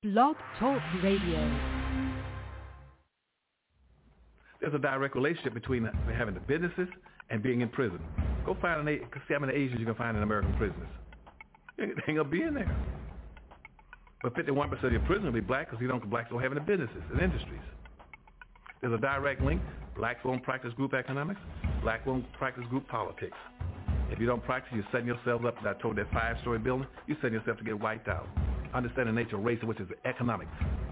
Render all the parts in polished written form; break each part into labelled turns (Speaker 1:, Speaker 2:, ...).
Speaker 1: Blog Talk Radio.
Speaker 2: There's a direct relationship between having the businesses and being in prison. Go find see how many Asians you can find in American prisons. They ain't gonna be in there. But 51% of your prisoners will be black because blacks don't have any businesses and industries. There's a direct link. Blacks won't practice group economics. Blacks won't practice group politics. If you don't practice, you're setting yourself up. I told that 5-story building, you're setting yourself to get wiped out. Understand the nature of race, which is economics.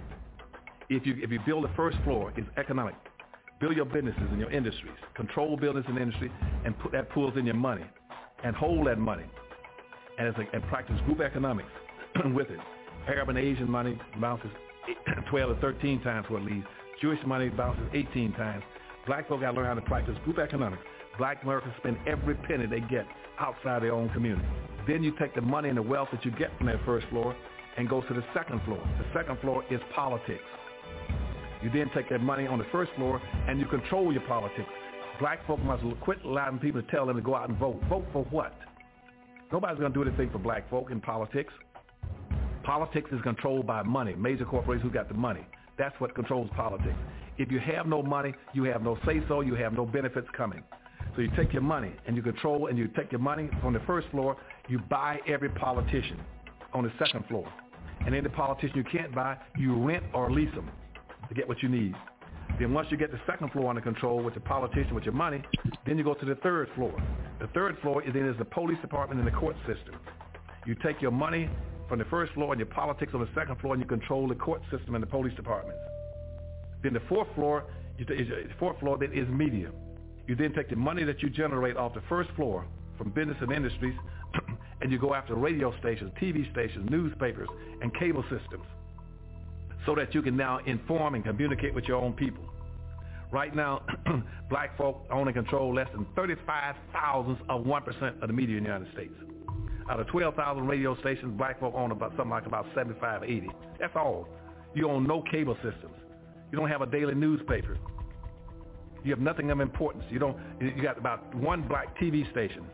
Speaker 2: If you build the first floor, it's economic. Build your businesses and your industries. Control business and industry, and put that pulls in your money, and hold that money, and practice group economics with it. Arab and Asian money bounces 12 to 13 times what it leaves. Jewish money bounces 18 times. Black folk got to learn how to practice group economics. Black Americans spend every penny they get outside their own community. Then you take the money and the wealth that you get from that first floor and go to the second floor. The second floor is politics. You then take that money on the first floor and you control your politics. Black folk must quit allowing people to tell them to go out and vote. Vote for what? Nobody's going to do anything for black folk in politics. Politics is controlled by money, major corporations who got the money. That's what controls politics. If you have no money, you have no say-so, you have no benefits coming. So you take your money and you control, and you take your money from the first floor, you buy every politician on the second floor. And any politician you can't buy, you rent or lease them to get what you need. Then once you get the second floor under control with the politician, with your money, then you go to the third floor. The third floor is the police department and the court system. You take your money from the first floor and your politics on the second floor, and you control the court system and the police departments. Then the fourth floor then is media. You then take the money that you generate off the first floor from business and industries, and you go after radio stations, TV stations, newspapers, and cable systems, so that you can now inform and communicate with your own people. Right now, black folk own and control less than 35 thousandths of 1% of the media in the United States. Out of 12,000 radio stations, black folk own about 75, 80. That's all. You own no cable systems. You don't have a daily newspaper. You have nothing of importance. You got about one black TV station.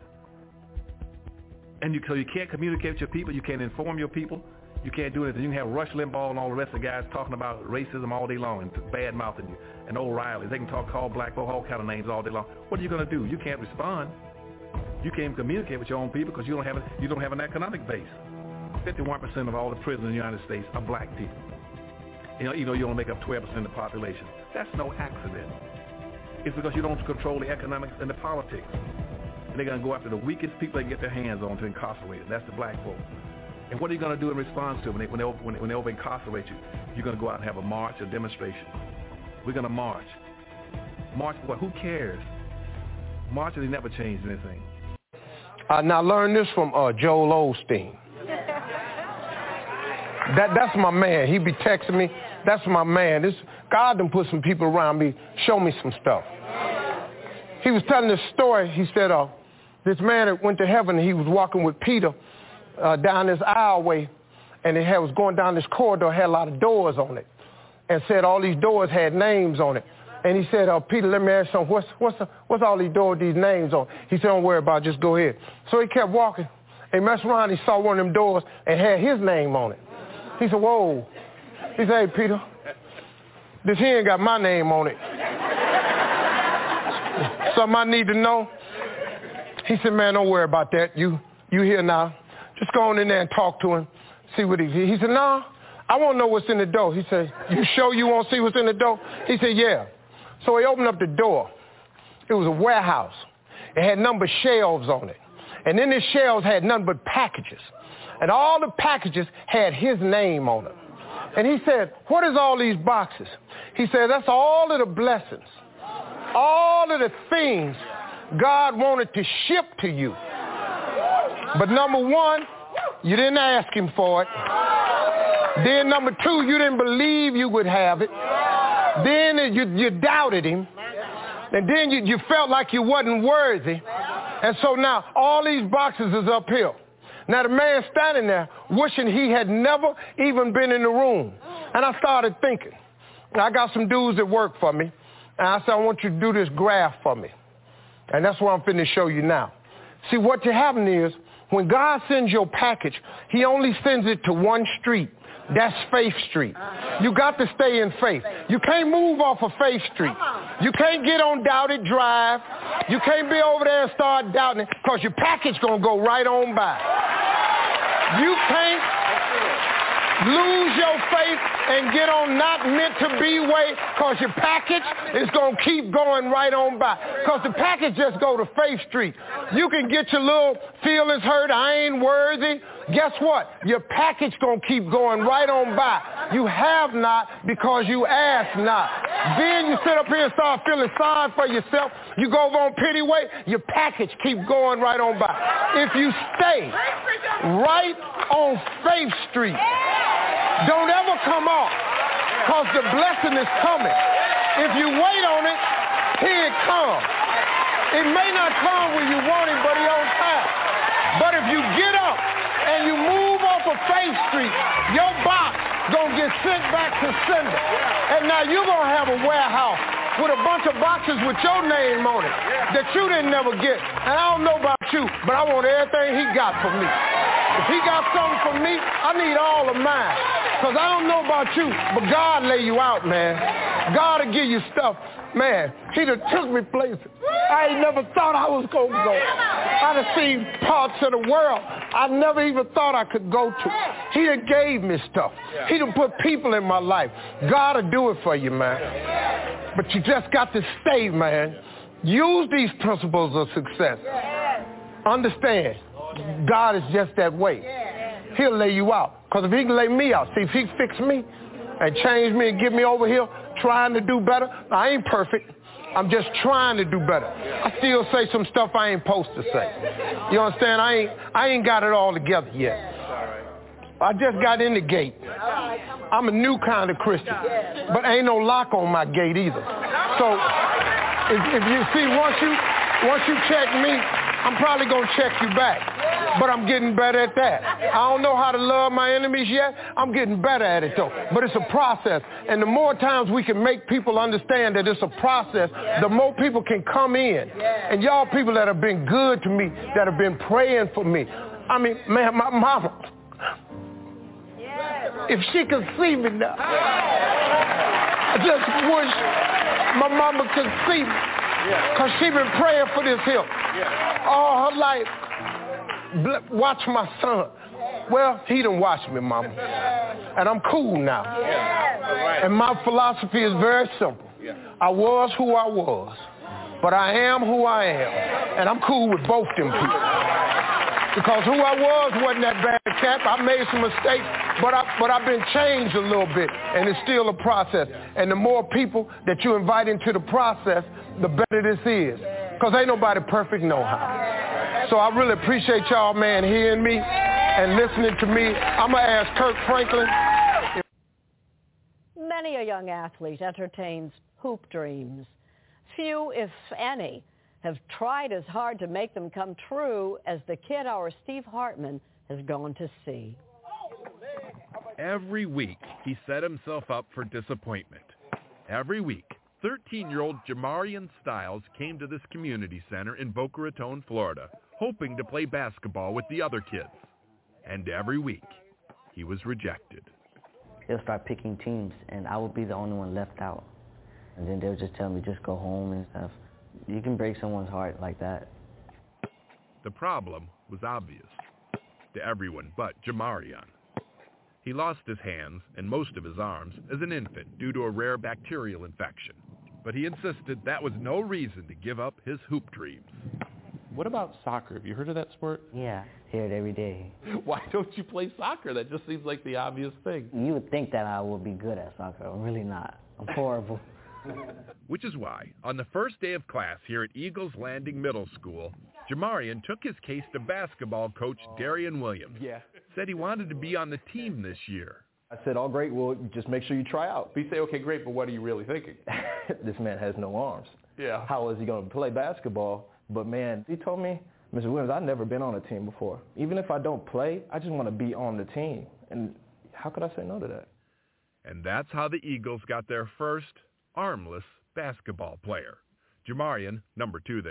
Speaker 2: And so you can't communicate with your people. You can't inform your people. You can't do anything. You can have Rush Limbaugh and all the rest of the guys talking about racism all day long and bad-mouthing you, and O'Reilly. They can call black folk all kind of names all day long. What are you going to do? You can't respond. You can't communicate with your own people because you don't have an economic base. 51% of all the prisoners in the United States are black people. You only make up 12% of the population. That's no accident. It's because you don't control the economics and the politics. And they're going to go after the weakest people they can get their hands on to incarcerate. That's the black folk. And what are you going to do in response to it when they over-incarcerate you? You're going to go out and have a march, a demonstration. We're going to march. March for what? Who cares? Marching, they never changed anything.
Speaker 3: Now learn this from Joel Osteen. That's my man. He be texting me. That's my man. God done put some people around me, show me some stuff. He was telling this story. He said, this man that went to heaven, he was walking with Peter down this aisleway, and it was going down this corridor, had a lot of doors on it, and said all these doors had names on it. And he said, Peter, let me ask you something. What's all these doors, these names on? He said, don't worry about it, just go ahead. So he kept walking. He messed around, he saw one of them doors and had his name on it. He said, whoa. He said, hey, Peter, this here ain't got my name on it. Something I need to know? He said, man, don't worry about that. You here now. Just go on in there and talk to him, see what he said, no, I want to know what's in the door. He said, you sure you won't see what's in the door? He said, yeah. So he opened up the door. It was a warehouse. It had number shelves on it. And then the shelves had nothing but packages. And all the packages had his name on them. And he said, what is all these boxes? He said, that's all of the blessings, all of the things God wanted to ship to you. But number one, you didn't ask him for it. Then number two, you didn't believe you would have it. Then you doubted him. And then you felt like you wasn't worthy. And so now all these boxes is uphill. Now the man standing there wishing he had never even been in the room. And I started thinking, I got some dudes that work for me. And I said, I want you to do this graph for me. And that's what I'm finna show you now. See, what you're having is When God sends your package, he only sends it to one street. That's Faith Street. You got to stay in faith. You can't move off of Faith Street. You can't get on Doubted Drive. You can't be over there and start doubting it because your package going to go right on by. You can't lose your faith and get on not meant to be way because your package is going to keep going right on by. Because the package just go to Faith Street. You can get your little feelings hurt, I ain't worthy. Guess what? Your package going to keep going right on by. You have not because you ask not. Then you sit up here and start feeling sorry for yourself. You go over on pity way, your package keep going right on by. If you stay right on Faith Street, don't ever come off because the blessing is coming. If you wait on it, here it comes. It may not come when you want it, but it's on time. But if you get up and you move off of Faith Street, your box gonna get sent back to sender. And now you're gonna have a warehouse with a bunch of boxes with your name on it that you didn't never get. And I don't know about you, but I want everything he got for me. If he got something for me, I need all of mine. Because I don't know about you, but God lay you out, man. God will give you stuff. Man, he done took me places I ain't never thought I was going to go. I done seen parts of the world I never even thought I could go to. He done gave me stuff. He done put people in my life. God will do it for you, man. But you just got to stay, man. Use these principles of success. Understand, God is just that way. He'll lay you out. Because if he can lay me out, see, if he fix me and change me and get me over here trying to do better, I ain't perfect. I'm just trying to do better. I still say some stuff I ain't supposed to say. You understand? I ain't got it all together yet. I just got in the gate. I'm a new kind of Christian, but ain't no lock on my gate either. So if you see, once you check me, I'm probably going to check you back. But I'm getting better at that. I don't know how to love my enemies yet. I'm getting better at it, though. But it's a process. And the more times we can make people understand that it's a process, the more people can come in. And y'all people that have been good to me, that have been praying for me. I mean, man, my mama, if she could see me now, I just wish my mama could see me. Because she been praying for this here all her life. Watch my son. Well, he done watched me, mama. And I'm cool now. And my philosophy is very simple. I was who I was, but I am who I am. And I'm cool with both them people. Because who I was wasn't that bad cat. I made some mistakes, but I've been changed a little bit, and it's still a process. And the more people that you invite into the process, the better this is. Because ain't nobody perfect no how. So I really appreciate y'all, man, hearing me and listening to me. I'm going to ask Kirk Franklin.
Speaker 1: Many a young athlete entertains hoop dreams. Few, if any, have tried as hard to make them come true as the kid our Steve Hartman has gone to see.
Speaker 4: Every week, he set himself up for disappointment. Every week, 13-year-old Jamarian Styles came to this community center in Boca Raton, Florida, hoping to play basketball with the other kids. And every week, he was rejected.
Speaker 5: They'll start picking teams, and I would be the only one left out. And then they'll just tell me, just go home and stuff. You can break someone's heart like that.
Speaker 4: The problem was obvious to everyone but Jamarian. He lost his hands and most of his arms as an infant due to a rare bacterial infection. But he insisted that was no reason to give up his hoop dreams.
Speaker 6: What about soccer? Have you heard of that sport?
Speaker 5: Yeah, hear it every day.
Speaker 6: Why don't you play soccer? That just seems like the obvious thing.
Speaker 5: You would think that I would be good at soccer. I'm really not. I'm horrible.
Speaker 4: Which is why, on the first day of class here at Eagles Landing Middle School, Jamarian took his case to basketball coach Darian Williams. Said he wanted to be on the team this year.
Speaker 7: I said, oh, great, well, just make sure you try out.
Speaker 6: You say, okay, great, but what are you really thinking?
Speaker 7: This man has no arms.
Speaker 6: Yeah.
Speaker 7: How is he going to play basketball? But, man, he told me, Mr. Williams, I've never been on a team before. Even if I don't play, I just want to be on the team. And how could I say no to that?
Speaker 4: And that's how the Eagles got their first armless basketball player. Jamarian, number 2 there,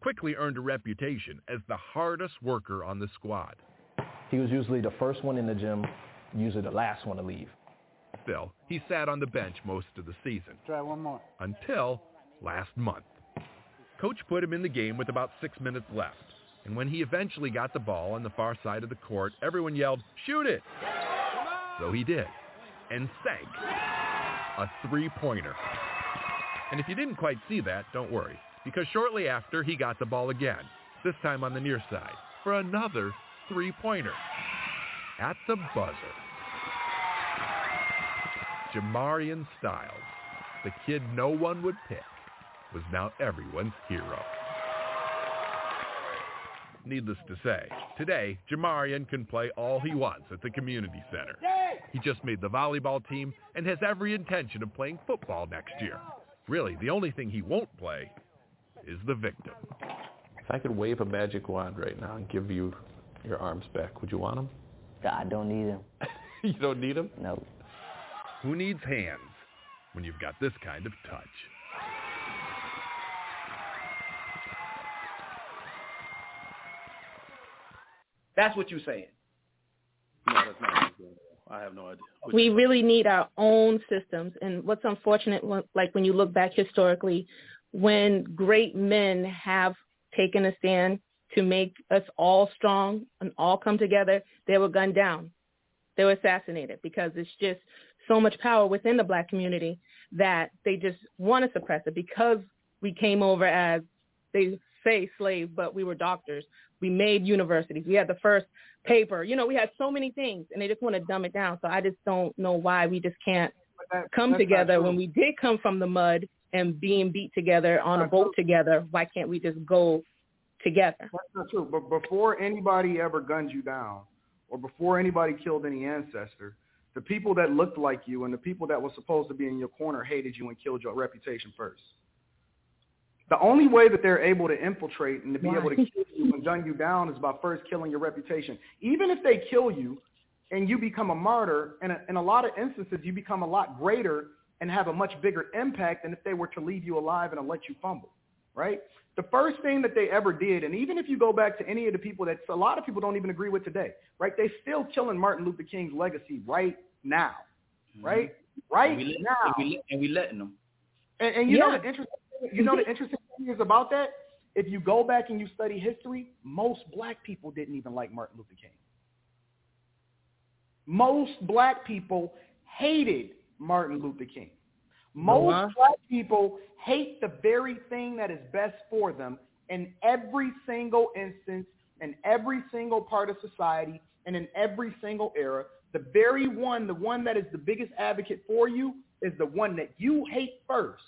Speaker 4: quickly earned a reputation as the hardest worker on the squad.
Speaker 7: He was usually the first one in the gym, usually the last one to leave.
Speaker 4: Still, he sat on the bench most of the season.
Speaker 8: Try one more.
Speaker 4: Until last month. Coach put him in the game with about 6 minutes left. And when he eventually got the ball on the far side of the court, everyone yelled, "Shoot it!" So he did, and sank a three-pointer. And if you didn't quite see that, don't worry, because shortly after, he got the ball again, this time on the near side, for another three-pointer at the buzzer. Jamarian Styles, the kid no one would pick, was now everyone's hero. Needless to say, today, Jamarian can play all he wants at the community center. He just made the volleyball team and has every intention of playing football next year. Really, the only thing he won't play is the victim.
Speaker 6: If I could wave a magic wand right now and give you your arms back, would you want them?
Speaker 5: I don't need them.
Speaker 6: You don't need them?
Speaker 5: No.
Speaker 4: Who needs hands when you've got this kind of touch?
Speaker 9: That's what you're saying.
Speaker 6: No, that's not. I have no idea.
Speaker 10: We really need our own systems. And what's unfortunate, like when you look back historically, when great men have taken a stand to make us all strong and all come together, they were gunned down. They were assassinated because it's just so much power within the black community that they just want to suppress it because we came over as, they say slaves, but we were doctors. We made universities. We had the first paper. You know, we had so many things, and they just want to dumb it down. So I just don't know why we just can't come together when we did come from the mud and being beat together on a boat together. Why can't we just go together?
Speaker 8: That's not true. But before anybody ever gunned you down or before anybody killed any ancestor, the people that looked like you and the people that were supposed to be in your corner hated you and killed your reputation first. The only way that they're able to infiltrate and to be able to kill you and gun you down is by first killing your reputation. Even if they kill you and you become a martyr, in a lot of instances, you become a lot greater and have a much bigger impact than if they were to leave you alive and let you fumble, right? The first thing that they ever did, and even if you go back to any of the people that a lot of people don't even agree with today, right? They're still killing Martin Luther King's legacy right now, right? Right now.
Speaker 9: And we letting them.
Speaker 8: And you know the interesting thing is about that? If you go back and you study history, most black people didn't even like Martin Luther King. Most black people hated Martin Luther King. Most black people hate the very thing that is best for them in every single instance, in every single part of society, and in every single era. The one that is the biggest advocate for you is the one that you hate first.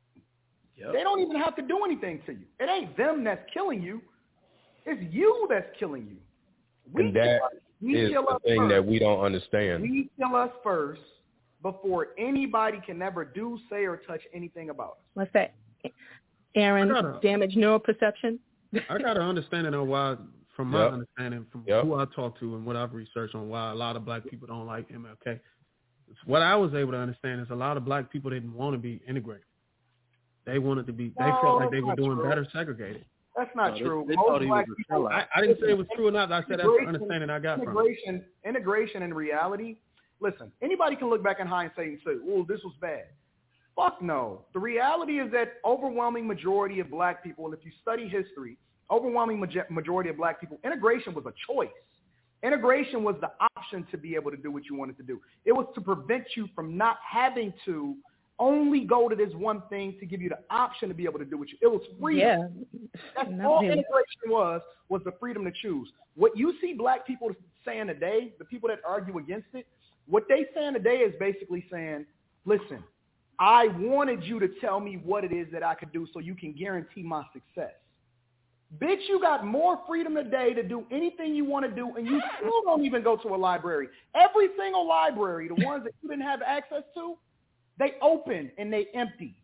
Speaker 8: Yep. They don't even have to do anything to you. It ain't them that's killing you. It's you that's killing you.
Speaker 3: And that is the thing that we don't understand.
Speaker 8: We kill us first before anybody can ever do, say, or touch anything about us.
Speaker 10: What's that, Aaron? Damage neural perception?
Speaker 11: I got an understanding of why, from my understanding, from who I talk to and what I've researched on why a lot of black people don't like MLK. What I was able to understand is a lot of black people didn't want to be integrated. They wanted to be, they felt like they were doing better segregated.
Speaker 8: That's not true.
Speaker 11: They thought he was a sellout. I didn't say it was true or not. I said that's the understanding I got from it.
Speaker 8: Integration and reality. Listen, anybody can look back in hindsight and say, oh, this was bad. Fuck no. The reality is that overwhelming majority of black people, and if you study history, overwhelming majority of black people, integration was a choice. Integration was the option to be able to do what you wanted to do. It was to prevent you from not having to only go to this one thing, to give you the option to be able to do what you. It was freedom. Yeah. That's all integration was the freedom to choose. What you see black people saying today, the people that argue against it, what they saying today is basically saying, listen, I wanted you to tell me what it is that I could do so you can guarantee my success. Bitch, you got more freedom today to do anything you want to do, and you still don't even go to a library. Every single library, the ones that you didn't have access to, they open and they empty.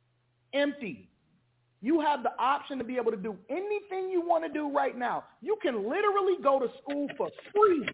Speaker 8: Empty. You have the option to be able to do anything you want to do right now. You can literally go to school for free.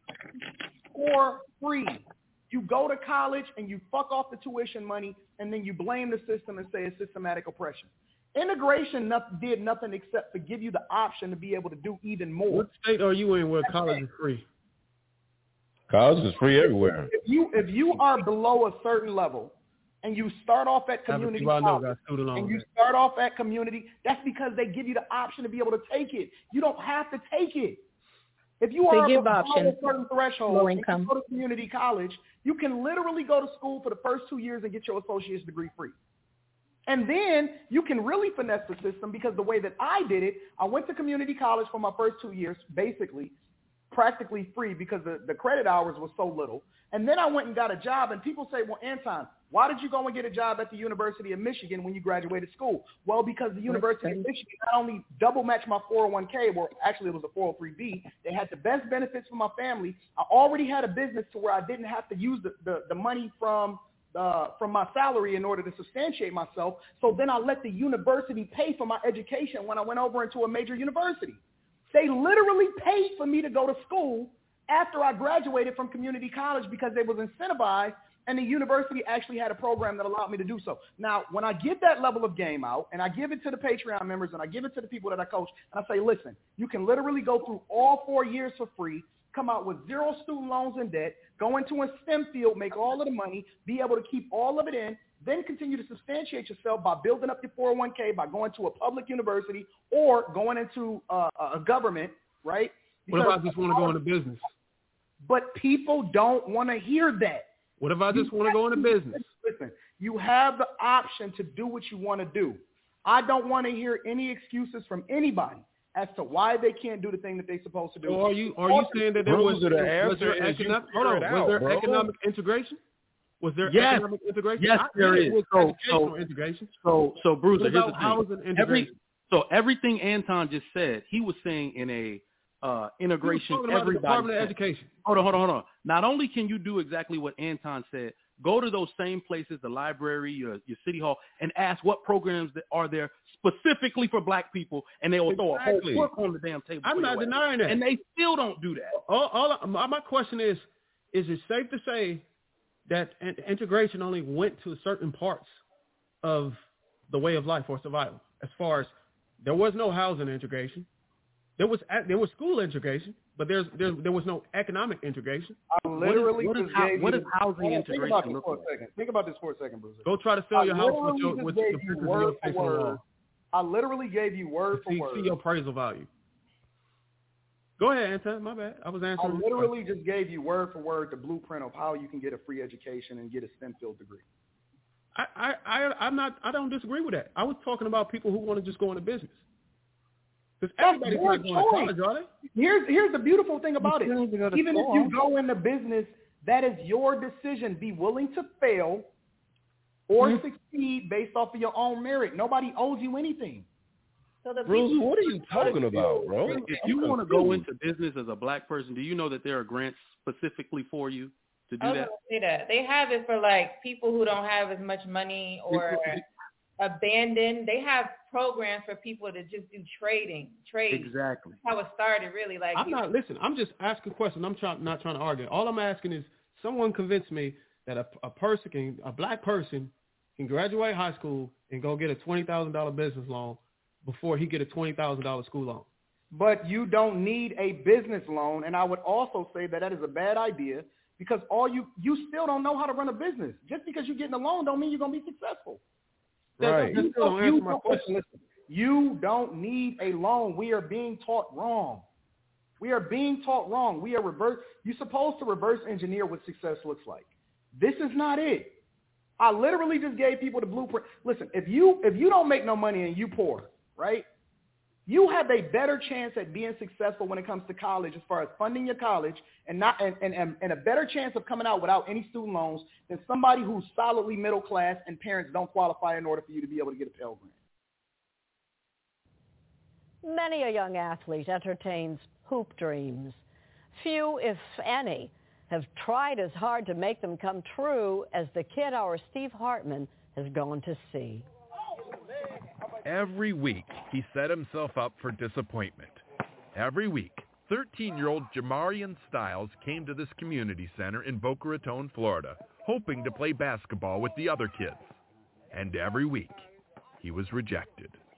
Speaker 8: For free. You go to college and you fuck off the tuition money, and then you blame the system and say it's systematic oppression. Integration did nothing except to give you the option to be able to do even more.
Speaker 11: What state are you in where college is free?
Speaker 12: College is free everywhere.
Speaker 8: If you are below a certain level and you start off at community college, and you start off at community, that's because they give you the option to be able to take it. You don't have to take it. If you are below a certain threshold and you go to community college, you can literally go to school for the first 2 years and get your associate's degree free. And then you can really finesse the system, because the way that I did it, I went to community college for my first 2 years, basically, practically free, because the credit hours was so little. And then I went and got a job, and people say, well, Anton, why did you go and get a job at the University of Michigan when you graduated school? Well, because the University of Michigan not only double matched my 401k, well, actually it was a 403b. They had the best benefits for my family. I already had a business to where I didn't have to use the money from my salary in order to substantiate myself. So then I let the university pay for my education when I went over into a major university. They literally paid for me to go to school after I graduated from community college, because they was incentivized, and the university actually had a program that allowed me to do so. Now, when I give that level of game out, and I give it to the Patreon members, and I give it to the people that I coach, and I say, listen, you can literally go through all 4 years for free, come out with 0 student loans in debt, go into a STEM field, make all of the money, be able to keep all of it in, then continue to substantiate yourself by building up your 401k, by going to a public university or going into a government, right?
Speaker 11: Because what if I just want to go into business?
Speaker 8: But people don't want to hear that.
Speaker 11: What if I just want to go into business?
Speaker 8: Listen, you have the option to do what you want to do. I don't want to hear any excuses from anybody as to why they can't do the thing that they're supposed to do.
Speaker 11: So are you saying that there was there economic integration? Was there economic integration?
Speaker 13: Yes, there is.
Speaker 11: Integration.
Speaker 13: So Bruiser, here's the thing. Everything Anton just said, he was saying in a integration. Everybody.
Speaker 11: Department of Education.
Speaker 13: Hold on. Not only can you do exactly what Anton said, go to those same places, the library, your city hall, and ask what programs that are there specifically for black people, and they will throw a whole book on the damn table.
Speaker 11: I'm not denying that.
Speaker 13: And they still don't do that.
Speaker 11: My question is it safe to say that integration only went to certain parts of the way of life or survival? As far as there was no housing integration. There was school integration, but there was no economic integration.
Speaker 8: I literally
Speaker 13: what is housing integration?
Speaker 8: Think about this for a second, Bruiser.
Speaker 11: Go try to sell your house with the pictures of your face on the wall.
Speaker 8: I literally gave you word for word.
Speaker 11: See your appraisal value. Go ahead, Anton. My bad. I was answering.
Speaker 8: I literally just gave you word for word the blueprint of how you can get a free education and get a STEM field degree.
Speaker 11: I don't disagree with that. I was talking about people who want to just go into business. Because everybody's not going to college, are they?
Speaker 8: Here's the beautiful thing about it. Even if you go into business, that is your decision. Be willing to fail or succeed based off of your own merit. Nobody owes you anything.
Speaker 12: So Bruce, what are you talking about, bro?
Speaker 13: If you want to go into business as a black person, do you know that there are grants specifically for you to do that?
Speaker 14: I was going to say that. They have it for like people who don't have as much money or abandoned. They have programs for people to just do trade.
Speaker 13: Exactly.
Speaker 14: That's how it started, really. Like
Speaker 11: I'm just asking questions. I'm not trying to argue. All I'm asking is someone convince me that a black person can graduate high school and go get a $20,000 business loan before he get a $20,000 school loan.
Speaker 8: But you don't need a business loan, and I would also say that is a bad idea, because you still don't know how to run a business. Just because you're getting a loan don't mean you're going to be successful.
Speaker 12: Right.
Speaker 8: You don't need a loan. We are being taught wrong. You're supposed to reverse engineer what success looks like. This is not it. I literally just gave people the blueprint. Listen, if you don't make no money and you poor, right? You have a better chance at being successful when it comes to college, as far as funding your college, and a better chance of coming out without any student loans than somebody who's solidly middle class and parents don't qualify in order for you to be able to get a Pell Grant.
Speaker 1: Many a young athlete entertains hoop dreams. Few, if any, have tried as hard to make them come true as the kid our Steve Hartman has gone to see.
Speaker 4: Every week, he set himself up for disappointment. Every week, 13-year-old Jamarian Styles came to this community center in Boca Raton, Florida, hoping to play basketball with the other kids. And every week, he was rejected.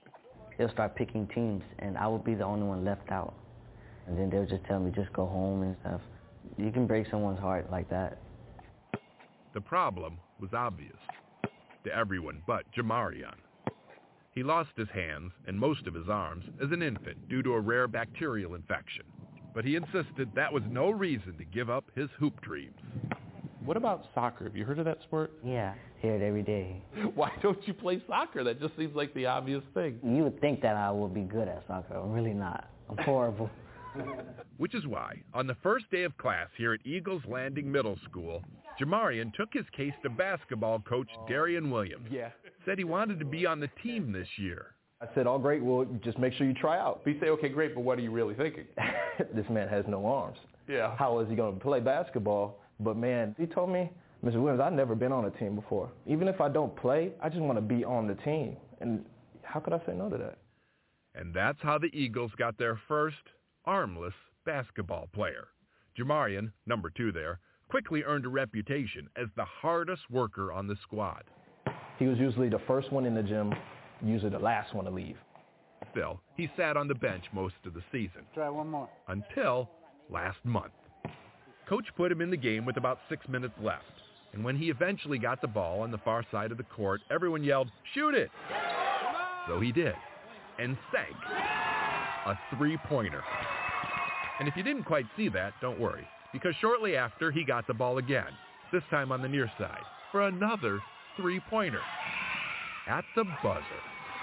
Speaker 5: they'll start picking teams, and I would be the only one left out. And then they'll just tell me, just go home and stuff. You can break someone's heart like that.
Speaker 4: The problem was obvious to everyone but Jamarion. He lost his hands and most of his arms as an infant due to a rare bacterial infection, but he insisted that was no reason to give up his hoop dreams.
Speaker 6: What about soccer? Have you heard of that sport?
Speaker 5: Yeah, hear it every day.
Speaker 6: Why don't you play soccer? That just seems like the obvious thing.
Speaker 5: You would think that I would be good at soccer. I'm really not. I'm horrible.
Speaker 4: Which is why, on the first day of class here at Eagles Landing Middle School, Jamarion took his case to basketball coach Darian Williams.
Speaker 7: Yeah.
Speaker 4: Said he wanted to be on the team this year.
Speaker 7: I said, all great, well, just make sure you try out.
Speaker 6: But you say, okay, great, but what are you really thinking?
Speaker 7: This man has no arms.
Speaker 6: Yeah.
Speaker 7: How is he going to play basketball? But, man, he told me, Mr. Williams, I've never been on a team before. Even if I don't play, I just want to be on the team. And how could I say no to that?
Speaker 4: And that's how the Eagles got their first armless basketball player. Jamarion, number 2 there, quickly earned a reputation as the hardest worker on the squad.
Speaker 7: He was usually the first one in the gym, usually the last one to leave.
Speaker 4: Still, he sat on the bench most of the season.
Speaker 15: Try one more.
Speaker 4: Until last month. Coach put him in the game with about 6 minutes left, and when he eventually got the ball on the far side of the court, everyone yelled, "Shoot it!" So he did, and sank a three-pointer. And if you didn't quite see that, don't worry, because shortly after, he got the ball again, this time on the near side, for another three-pointer at the buzzer.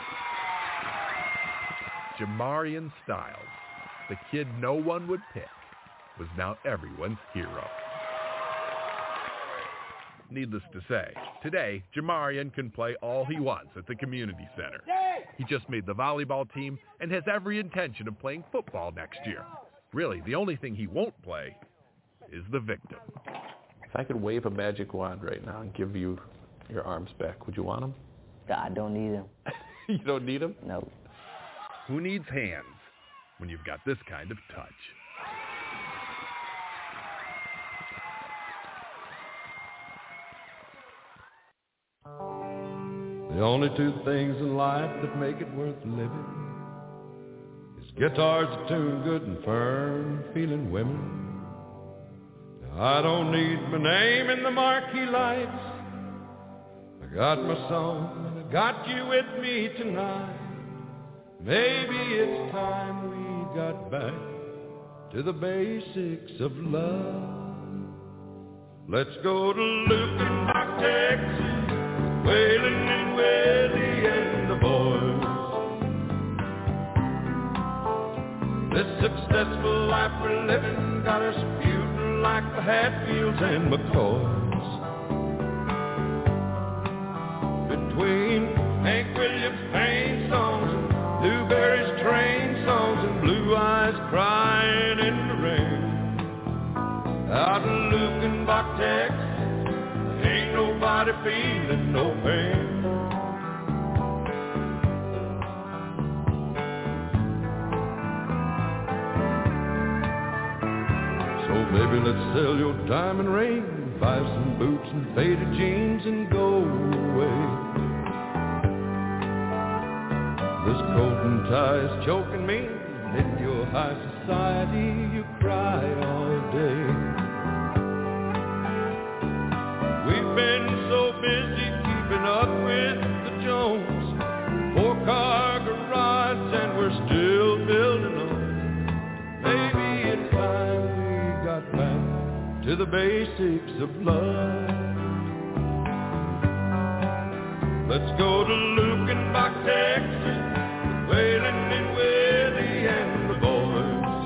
Speaker 4: Jamarion Styles, the kid no one would pick, was now everyone's hero. Needless to say, today, Jamarion can play all he wants at the community center. He just made the volleyball team and has every intention of playing football next year. Really, the only thing he won't play is the victim.
Speaker 6: If I could wave a magic wand right now and give you your arms back, would you want them?
Speaker 5: I don't need them.
Speaker 6: You don't need them?
Speaker 5: No.
Speaker 4: Who needs hands when you've got this kind of touch?
Speaker 12: The only two things in life that make it worth living is guitars that tune good and firm, feeling women. Now, I don't need my name in the marquee lights. I got my song and I got you with me tonight. Maybe it's time we got back to the basics of love. Let's go to Lukenbach, Texas, Waylon and Willie and the boys. This successful life we're living got us feuding like the Hatfields and McCoys. Between Hank Williams' pain songs and Newberry's train songs and Blue Eyes crying in the rain, out in Lukenbach, Texas, ain't nobody feeling no pain. So baby, let's sell your diamond ring, buy some boots and faded jeans and go away. This coat and tie is choking me, and in your high society you cry all day. We've been so busy keeping up with the Jones, four-car garage, and we're still building on. Maybe it's time we got back to the basics of love. Let's go to Lukenbach, Texas, Waylon and Willie and the boys.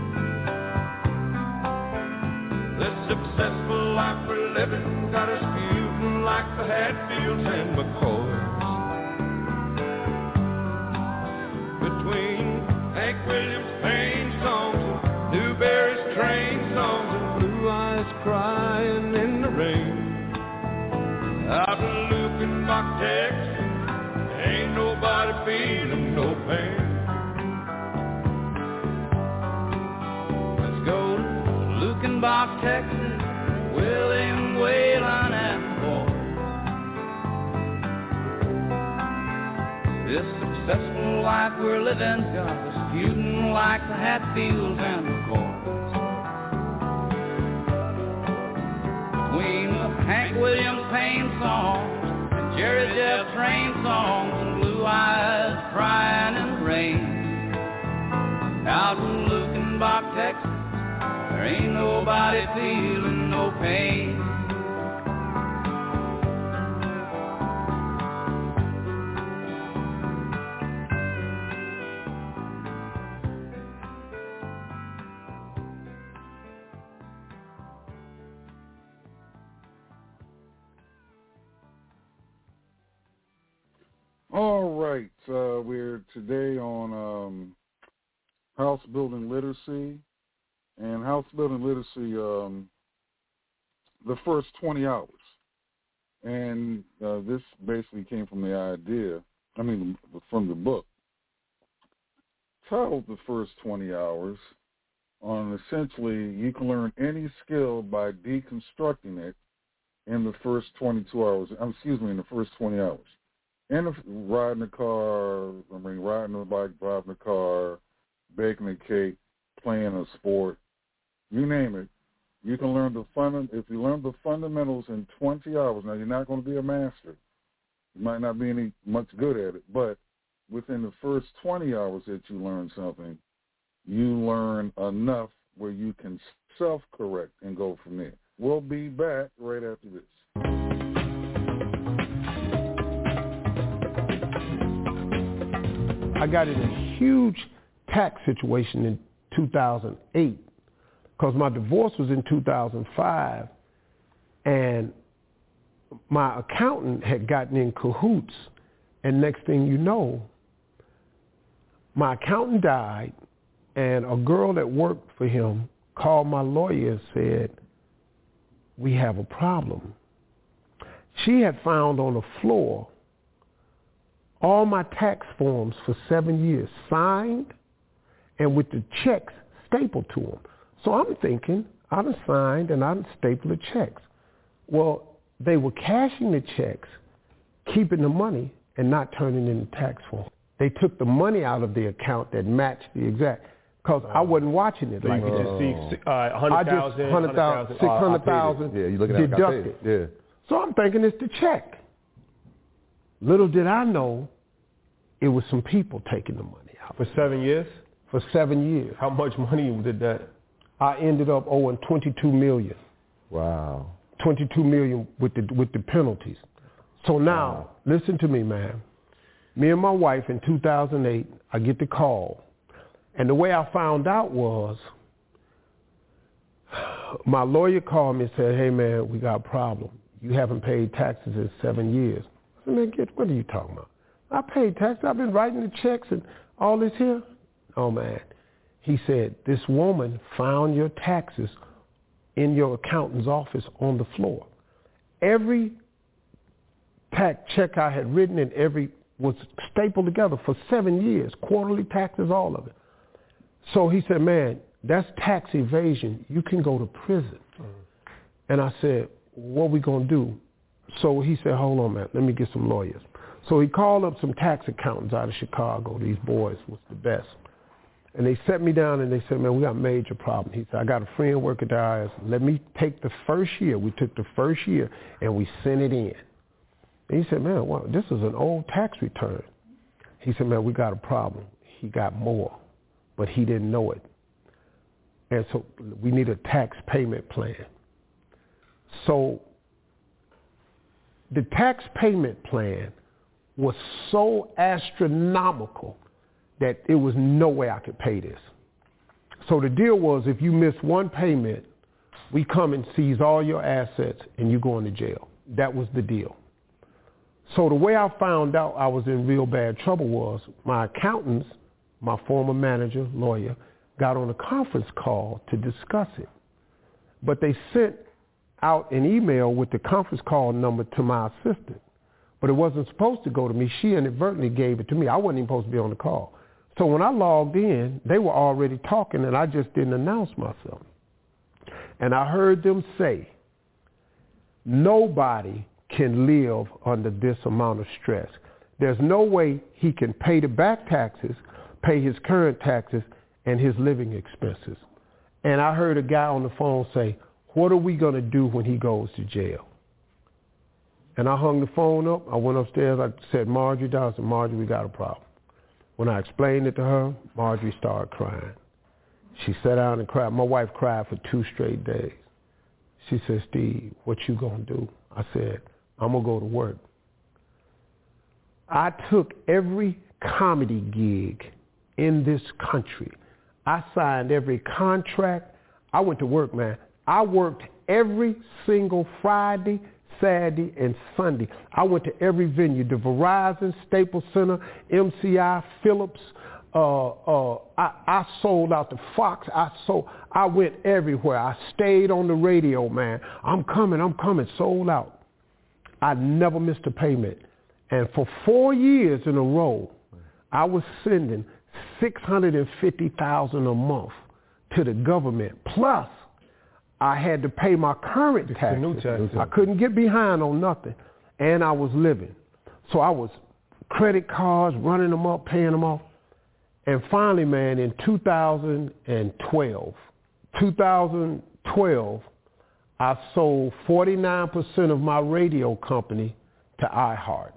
Speaker 12: This successful life we're living got us feuding like the Hatfields and McCoys. Between Hank Williams' pain songs and Newberry's train songs and Blue Eyes crying in the rain, out in Lukenbach, Texas, ain't nobody feeling no pain. Let's go to Lukenbach, Texas, William, Waylon, and boy.
Speaker 15: This successful life we're living got us feuding like the Hatfields and McCoys. Between the Hank Williams Payne songs and Jerry Jeff Train songs and Blue Eyes crying in the rain. Out in Lukenbach, Texas, there ain't nobody feeling no pain.
Speaker 16: All right, we're today on house building literacy, and house building literacy, the first 20 hours. And this basically came from the idea, from the book, titled The First 20 Hours, on essentially you can learn any skill by deconstructing it in the first 22 hours, in the first 20 hours. And riding a car, riding a bike, driving a car, baking a cake, playing a sport, you name it. You can learn if you learn the fundamentals in 20 hours. Now, you're not going to be a master. You might not be much good at it, but within the first 20 hours that you learn something, you learn enough where you can self-correct and go from there. We'll be back right after this.
Speaker 3: I got in a huge tax situation in 2008 because my divorce was in 2005, and my accountant had gotten in cahoots, and next thing you know, my accountant died, and a girl that worked for him called my lawyer and said, "We have a problem." She had found on the floor all my tax forms for 7 years, signed and with the checks stapled to them. So I'm thinking, I done signed and I done stapled the checks. Well, they were cashing the checks, keeping the money, and not turning in the tax form. They took the money out of the account that matched the exact, because I wasn't watching it.
Speaker 17: So you could just see 100,000,
Speaker 3: 600,000
Speaker 17: yeah, you're looking at
Speaker 3: deducted.
Speaker 17: Yeah.
Speaker 3: So I'm thinking it's the check. Little did I know, it was some people taking the money out.
Speaker 17: For 7 years?
Speaker 3: For 7 years.
Speaker 17: How much money did that?
Speaker 3: I ended up owing $22 million.
Speaker 17: Wow.
Speaker 3: $22 million with the penalties. So now, listen to me, man. Me and my wife in 2008, I get the call. And the way I found out was, my lawyer called me and said, "Hey, man, we got a problem. You haven't paid taxes in 7 years. I mean, what are you talking about? I paid taxes. I've been writing the checks and all this here. Oh, man. He said, this woman found your taxes in your accountant's office on the floor. Every tax check I had written and was stapled together for 7 years, quarterly taxes, all of it. So he said, man, that's tax evasion. You can go to prison. And I said, what are we going to do? So he said, hold on, man, let me get some lawyers. So he called up some tax accountants out of Chicago. These boys was the best. And they set me down and they said, man, we got a major problem. He said, I got a friend working at the IRS. Let me take the first year. We took the first year and we sent it in. And he said, man, well, this is an old tax return. He said, man, we got a problem. He got more, but he didn't know it. And so we need a tax payment plan. So the tax payment plan was so astronomical that there was no way I could pay this. So the deal was, if you miss one payment, we come and seize all your assets and you go into jail. That was the deal. So the way I found out I was in real bad trouble was my accountants, my former manager, lawyer, got on a conference call to discuss it. But they sent out an email with the conference call number to my assistant. But it wasn't supposed to go to me. She inadvertently gave it to me. I wasn't even supposed to be on the call. So when I logged in, they were already talking, and I just didn't announce myself. And I heard them say, nobody can live under this amount of stress. there's no way he can pay the back taxes, pay his current taxes, and his living expenses. And I heard a guy on the phone say, what are we going to do when he goes to jail? And I hung the phone up. I went upstairs. I said, Marjorie down. I said, Marjorie, we got a problem. When I explained it to her, Marjorie started crying. She sat down and cried. My wife cried for 2 straight days. She said, Steve, what you going to do? I said, I'm going to go to work. I took every comedy gig in this country. I signed every contract. I went to work, man. I worked every single Friday, Saturday, and Sunday. I went to every venue, the Verizon, Staples Center, MCI, Phillips. I sold out the Fox. I went everywhere. I stayed on the radio, man. I'm coming, sold out. I never missed a payment. And for 4 years in a row, I was sending $650,000 a month to the government. Plus, I had to pay my current taxes. I couldn't get behind on nothing. And I was living. So I was credit cards, running them up, paying them off. And finally, man, in 2012, I sold 49% of my radio company to iHeart.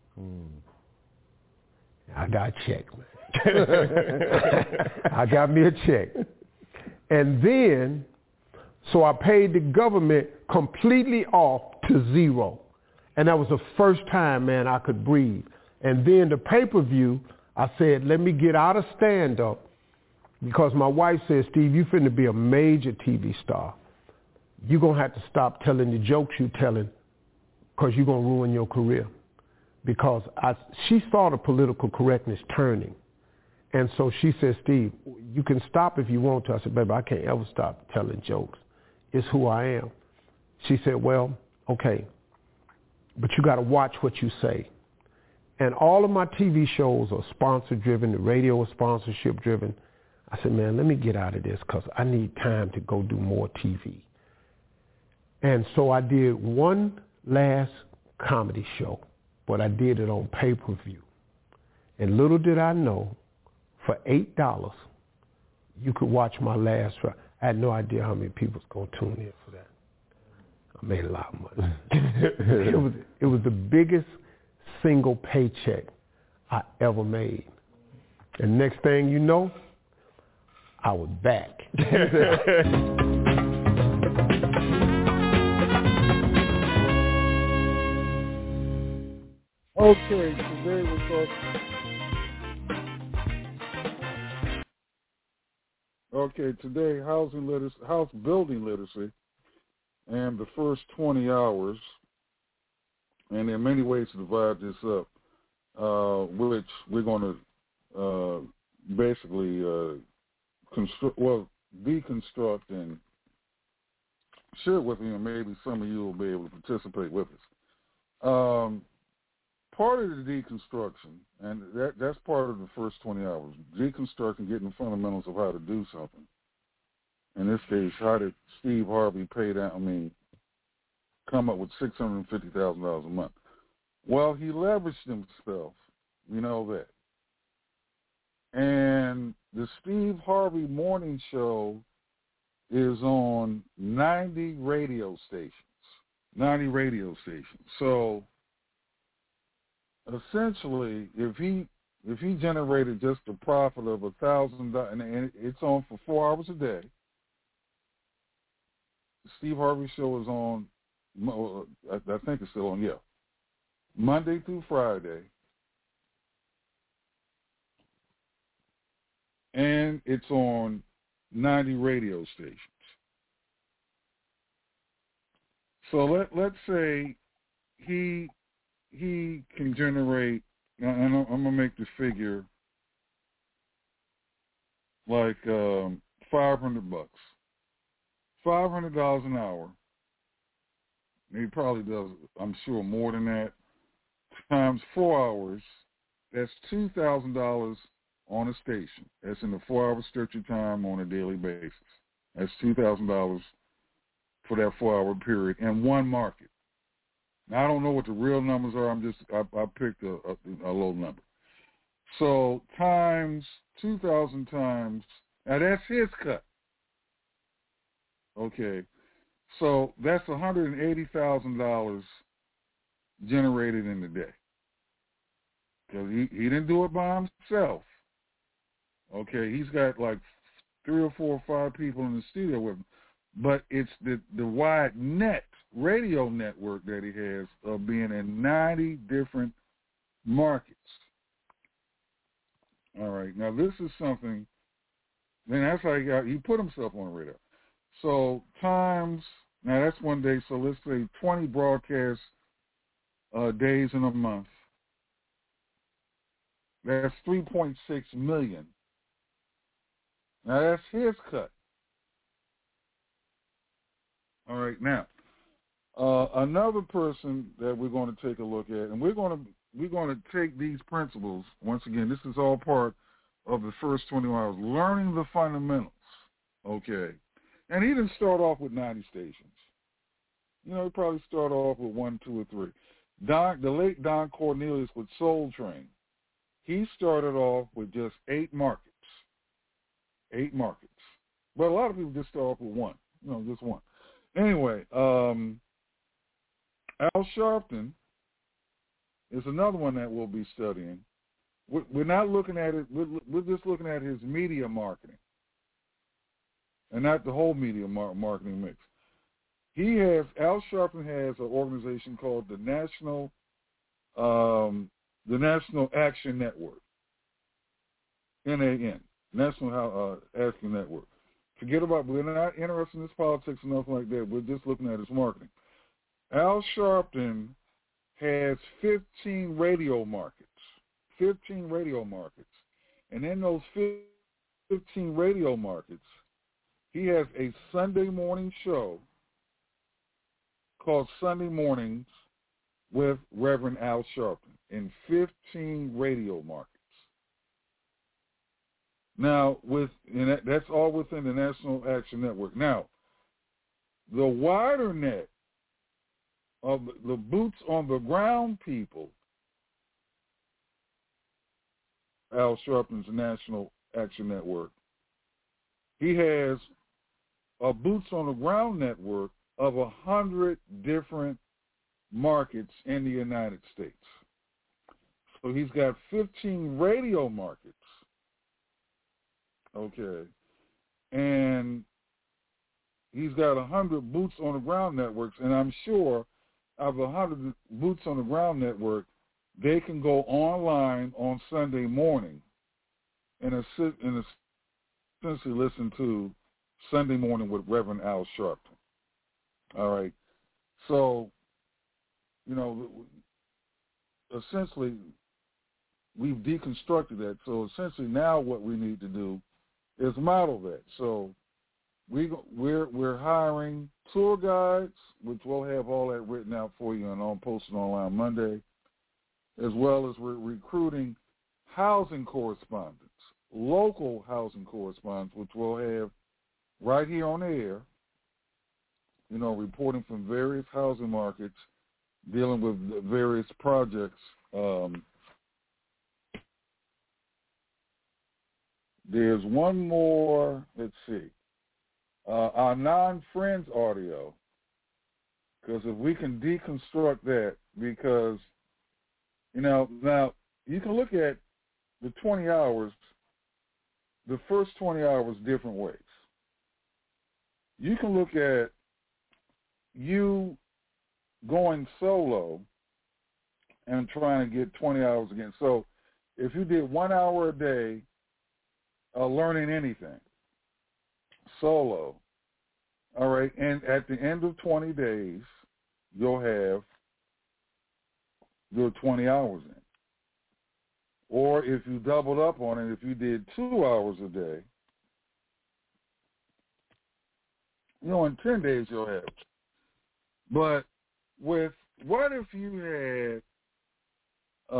Speaker 3: I got a check, man. I got me a check. And then, so I paid the government completely off to zero. And that was the first time, man, I could breathe. And then the pay-per-view, I said, let me get out of stand-up because my wife said, Steve, you finna be a major TV star. You're going to have to stop telling the jokes you're telling because you're going to ruin your career. Because she saw the political correctness turning. And so she said, Steve, you can stop if you want to. I said, baby, I can't ever stop telling jokes. It's who I am. She said, well, okay, but you got to watch what you say. And all of my TV shows are sponsor-driven. The radio is sponsorship-driven. I said, man, let me get out of this because I need time to go do more TV. And so I did one last comedy show, but I did it on pay-per-view. And little did I know, for $8, you could watch my last show. I had no idea how many people was going to tune in for that. I made a lot of money. It was the biggest single paycheck I ever made. And next thing you know, I was back.
Speaker 16: Okay, today we're talking. Okay, today house building literacy, and the first 20 hours. And there are many ways to divide this up, which we're going to basically deconstruct and share with you, and maybe some of you will be able to participate with us. Part of the deconstruction, and that's part of the first 20 hours, deconstructing, getting the fundamentals of how to do something. In this case, how did Steve Harvey come up with $650,000 a month? Well, he leveraged himself. We know that. And the Steve Harvey Morning Show is on 90 radio stations. So essentially, if he generated just a profit of $1,000, and it's on for 4 hours a day, the Steve Harvey Show is on, I think it's still on, Monday through Friday, and it's on 90 radio stations. So let's say he can generate, and I'm going to make the figure like $500. $500 an hour. He probably does, I'm sure, more than that. Times 4 hours, that's $2,000 on a station. That's in the 4-hour stretch of time on a daily basis. That's $2,000 for that 4-hour period in one market. Now, I don't know what the real numbers are. I picked a low number. So times 2,000 times, now that's his cut. Okay. So that's $180,000 generated in the day. Because he didn't do it by himself. Okay, he's got like 3 or 4 or 5 people in the studio with him. But it's the wide net radio network that he has of being in 90 different markets. All right, now this is something, then that's how he put himself on the radar. So times, now that's one day, so let's say 20 broadcast days in a month. That's 3.6 million. Now that's his cut. All right, now another person that we're going to take a look at, and we're going to take these principles. Once again, this is all part of the first 21 hours, learning the fundamentals. Okay, and he didn't start off with 90 stations. He probably started off with 1, 2, or 3. The late Don Cornelius with Soul Train, he started off with just 8 markets. 8 markets. But a lot of people just start off with 1. Just 1. Anyway, Al Sharpton is another one that we'll be studying. We're not looking at it. We're just looking at his media marketing, and not the whole media marketing mix. Al Sharpton has an organization called the National Action Network, NAN, National Action Network. Forget about, we're not interested in this politics or nothing like that. We're just looking at his marketing. Al Sharpton has 15 radio markets. 15 radio markets. And in those 15 radio markets, he has a Sunday morning show called Sunday Mornings with Reverend Al Sharpton in 15 radio markets. Now, that's all within the National Action Network. Now, the wider net of the boots on the ground people, Al Sharpton's National Action Network, he has a boots on the ground network of 100 different markets in the United States. So he's got 15 radio markets. Okay. And he's got 100 boots on the ground networks, and I'm sure of 100 boots on the ground network, they can go online on Sunday morning and essentially listen to Sunday Morning with Reverend Al Sharpton. All right. So, essentially, we've deconstructed that. So essentially now what we need to do is model that. So we're hiring tour guides, which we'll have all that written out for you and on posted online Monday, as well as we're recruiting housing correspondents, local housing correspondents, which we'll have right here on air, reporting from various housing markets, dealing with various projects. There's one more, let's see, our non-friends audio, because if we can deconstruct that, because, now you can look at the 20 hours, the first 20 hours different ways. You can look at you going solo and trying to get 20 hours again. So if you did 1 hour a day, learning anything, solo, all right, and at the end of 20 days, you'll have your 20 hours in. Or if you doubled up on it, if you did 2 hours a day, in 10 days you'll have it. But what if you had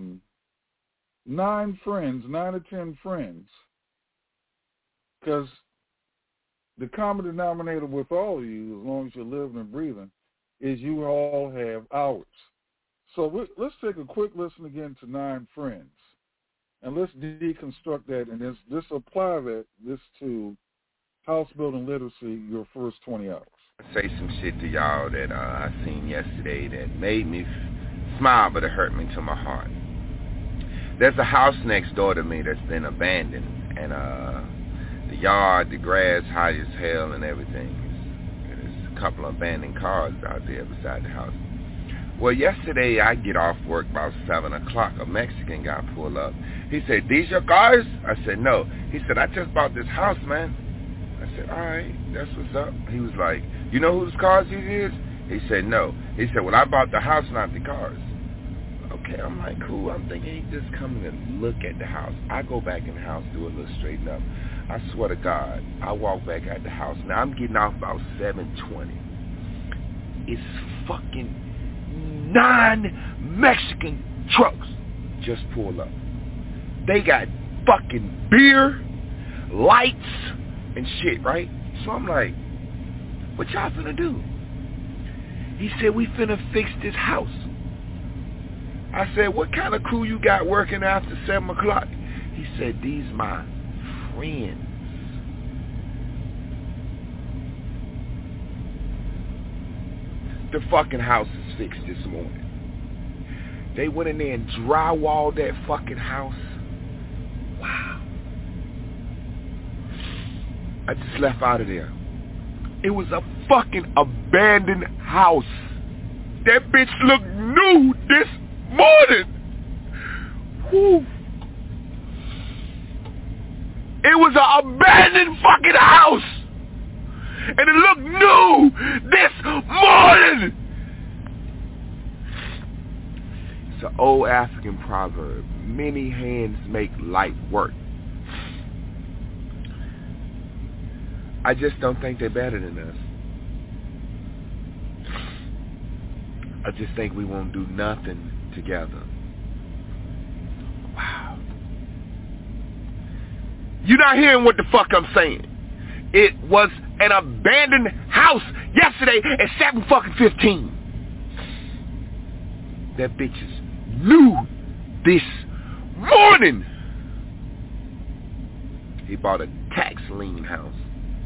Speaker 16: 9 or 10 friends, because the common denominator with all of you, as long as you're living and breathing, is you all have hours. So let's take a quick listen again to 9 Friends, and let's deconstruct that, and let's apply this to house building literacy, your first 20 hours.
Speaker 18: I say some shit to y'all that I seen yesterday that made me smile, but it hurt me to my heart. There's a house next door to me that's been abandoned, and the yard, the grass high as hell and everything. There's a couple of abandoned cars out there beside the house. Well, yesterday I get off work about 7 o'clock. A Mexican guy pulled up. He said, "These your cars?" I said, "No." He said, "I just bought this house, man." I said, "All right, that's what's up." He was like, "You know whose cars these is?" He said, "No." He said, "Well, I bought the house, not the cars." Okay, I'm like, cool. I'm thinking he just coming to look at the house. I go back in the house, do a little straighten up. I swear to God, I walk back at the house. Now, I'm getting off about 7:20. It's fucking 9 Mexican trucks just pull up. They got fucking beer, lights, and shit, right? So I'm like, what y'all finna do? He said, we finna fix this house. I said, what kind of crew you got working after 7 o'clock? He said, these my friends. The fucking house is fixed this morning. They went in there and drywalled that fucking house. Wow. I just left out of there. It was a fucking abandoned house. That bitch looked new this morning. Whew. It was an abandoned fucking house. And it looked new this morning. It's an old African proverb. Many hands make light work. I just don't think they're better than us. I just think we won't do nothing together. Wow. You're not hearing what the fuck I'm saying. It was an abandoned house yesterday at 7:15. That bitch is new this morning. He bought a tax lien house.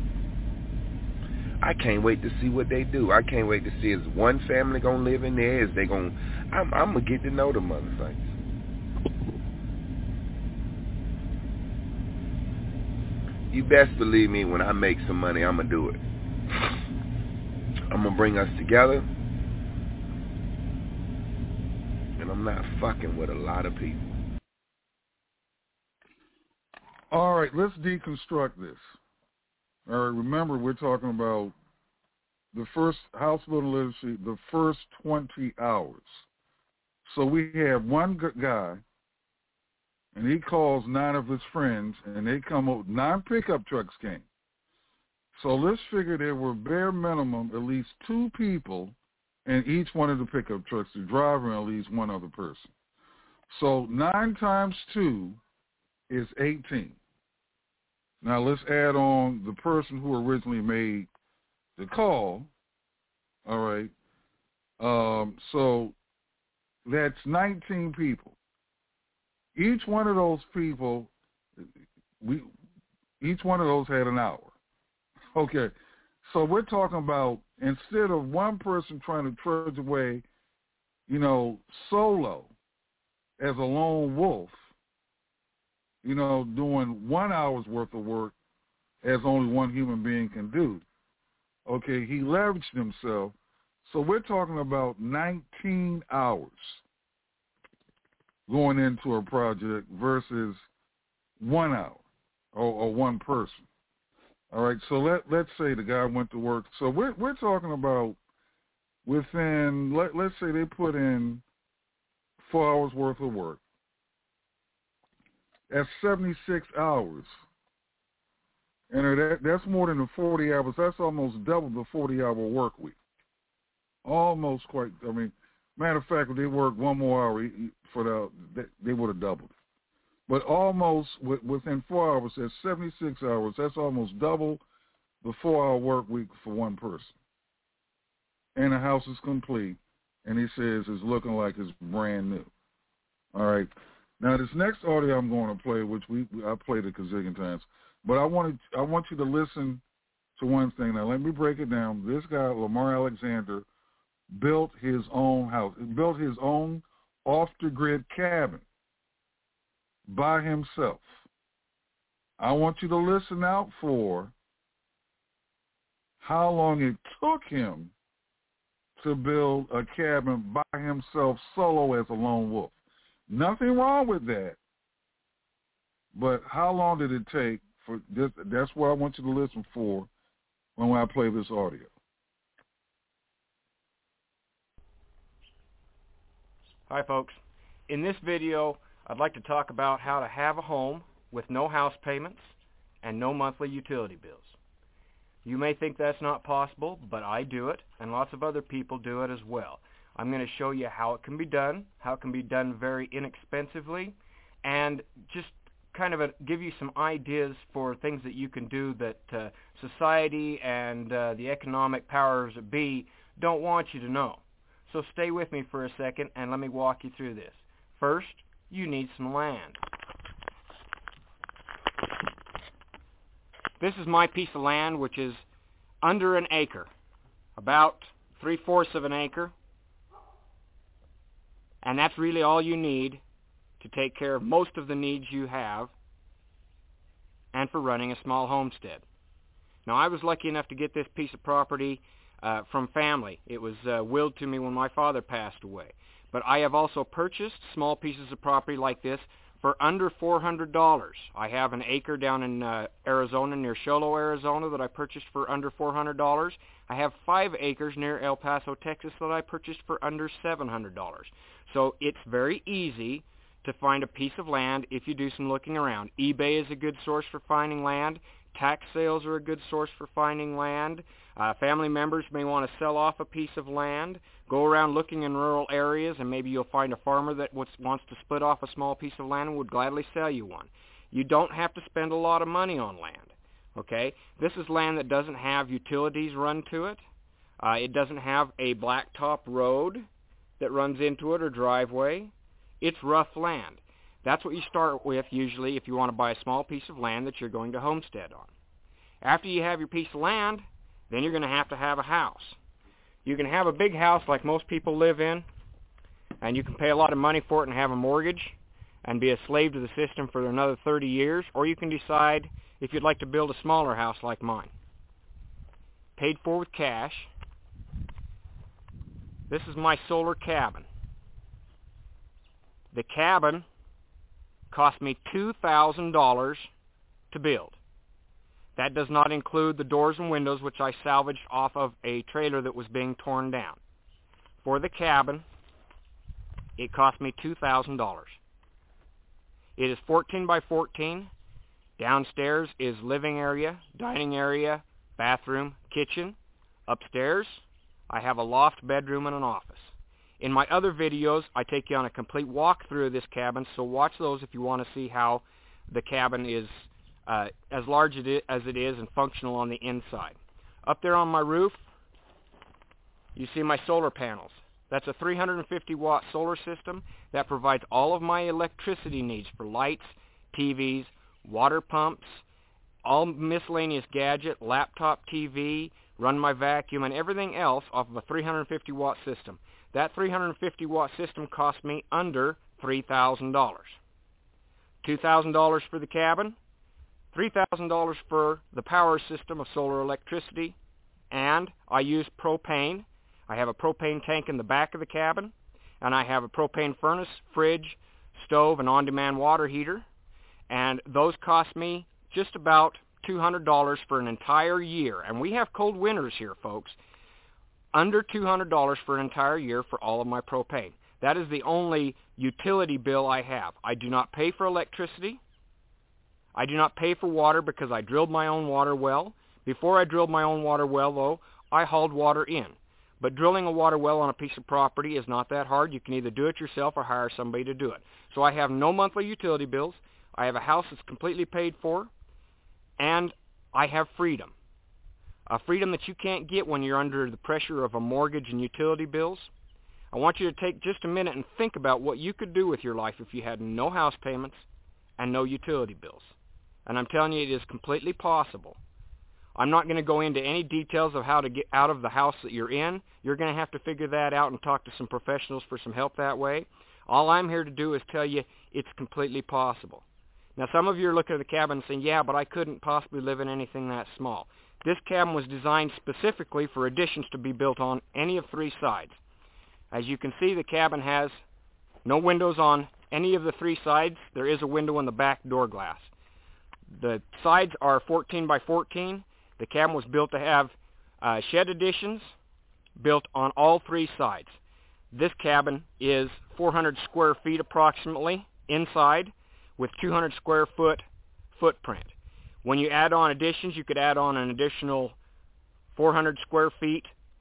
Speaker 18: I can't wait to see what they do. I can't wait to see is one family gonna live in there? Is they gonna? I'm gonna get to know the motherfuckers. You best believe me, when I make some money, I'm gonna do it. I'm gonna bring us together, and I'm not fucking with a lot of people.
Speaker 16: All right, let's deconstruct this. All right, remember we're talking about the first house building literacy, the first 20 hours. So we have one guy, and he calls 9 of his friends, and they come up, 9 pickup trucks came. So let's figure there were bare minimum at least 2 people in each one of the pickup trucks, the driver and at least one other person. So 9 times 2 is 18. Now let's add on the person who originally made the call. All right. So that's 19 people. Each one of those people, each one of those had an hour. Okay. So we're talking about, instead of one person trying to trudge away, solo as a lone wolf, doing 1 hour's worth of work as only one human being can do. Okay, he leveraged himself. So we're talking about 19 hours going into a project versus 1 hour or one person. All right, so let's say the guy went to work. So we're talking about within, let's say they put in 4 hours worth of work. That's 76 hours. And that's more than the 40 hours. That's almost double the 40-hour work week. Almost quite. I mean, matter of fact, if they worked 1 more hour they would have doubled it. But almost within 4 hours, that's 76 hours. That's almost double the 4-hour work week for one person. and the house is complete, and he says it's looking like it's brand new. All right. Now, this next audio I'm going to play, which I played a gazillion times, but I want you to listen to one thing. Now, let me break it down. This guy, Lamar Alexander, built his own house, built his own off-the-grid cabin by himself. I want you to listen out for how long it took him to build a cabin by himself, solo as a lone wolf. Nothing wrong with that, but how long did it take for this? That's what I want you to listen for when I play this audio.
Speaker 19: Hi, folks. In this video, I'd like to talk about how to have a home with no house payments and no monthly utility bills. You may think that's not possible, but I do it, and lots of other people do it as well. I'm going to show you how it can be done, how it can be done very inexpensively, and just kind of give you some ideas for things that you can do that society and the economic powers that be don't want you to know. So stay with me for a second and let me walk you through this. First, you need some land. This is my piece of land, which is under an acre, about 3/4 of an acre. And that's really all you need to take care of most of the needs you have and for running a small homestead. Now, I was lucky enough to get this piece of property from family. It was willed to me when my father passed away. But I have also purchased small pieces of property like this for under $400. I have an acre down in Arizona, near Show Low, Arizona, that I purchased for under $400. I have 5 acres near El Paso, Texas, that I purchased for under $700. So it's very easy to find a piece of land if you do some looking around. eBay is a good source for finding land. Tax sales are a good source for finding land. Family members may want to sell off a piece of land. Go around looking in rural areas, and maybe you'll find a farmer that wants to split off a small piece of land and would gladly sell you one. You don't have to spend a lot of money on land, okay? This is land that doesn't have utilities run to it. It doesn't have a blacktop road that runs into it or driveway. It's rough land. That's what you start with usually if you want to buy a small piece of land that you're going to homestead on. After you have your piece of land, then you're going to have a house. You can have a big house like most people live in, and you can pay a lot of money for it and have a mortgage and be a slave to the system for another 30 years, or you can decide if you'd like to build a smaller house like mine. Paid for with cash. This is my solar cabin. The cabin cost me $2,000 to build. That does not include the doors and windows, which I salvaged off of a trailer that was being torn down. For the cabin, it cost me $2,000. It is 14 by 14. Downstairs is living area, dining area, bathroom, kitchen. Upstairs, I have a loft, bedroom, and an office. In my other videos, I take you on a complete walkthrough of this cabin, so watch those if you want to see how the cabin is as large as it is and functional on the inside. Up there on my roof, you see my solar panels. That's a 350-watt solar system that provides all of my electricity needs for lights, TVs, water pumps, all miscellaneous gadget, laptop TV, run my vacuum, and everything else off of a 350-watt system. That 350-watt system cost me under $3,000. $2,000 for the cabin, $3,000 for the power system of solar electricity, and I use propane. I have a propane tank in the back of the cabin, and I have a propane furnace, fridge, stove, and on-demand water heater, and those cost me just about $200 for an entire year. And we have cold winters here, folks. Under $200 for an entire year for all of my propane. That is the only utility bill I have. I do not pay for electricity. I do not pay for water because I drilled my own water well. Before I drilled my own water well, though, I hauled water in. But drilling a water well on a piece of property is not that hard. You can either do it yourself or hire somebody to do it. So I have no monthly utility bills. I have a house that's completely paid for, and I have freedom. a freedom that you can't get when you're under the pressure of a mortgage and utility bills. I want you to take just a minute and think about what you could do with your life if you had no house payments and no utility bills. And I'm telling you, it is completely possible. I'm not going to go into any details of how to get out of the house that you're in. You're going to have to figure that out and talk to some professionals for some help that way. All I'm here to do is tell you it's completely possible. Now, some of you are looking at the cabin and saying, yeah, but I couldn't possibly live in anything that small. This cabin was designed specifically for additions to be built on any of three sides. As you can see, the cabin has no windows on any of the three sides. There is a window in the back door glass. The sides are 14 by 14. The cabin was built to have shed additions built on all three sides. This cabin is 400 square feet approximately inside with 200 square foot footprint. When you add on additions, you could add on an additional 400 square feet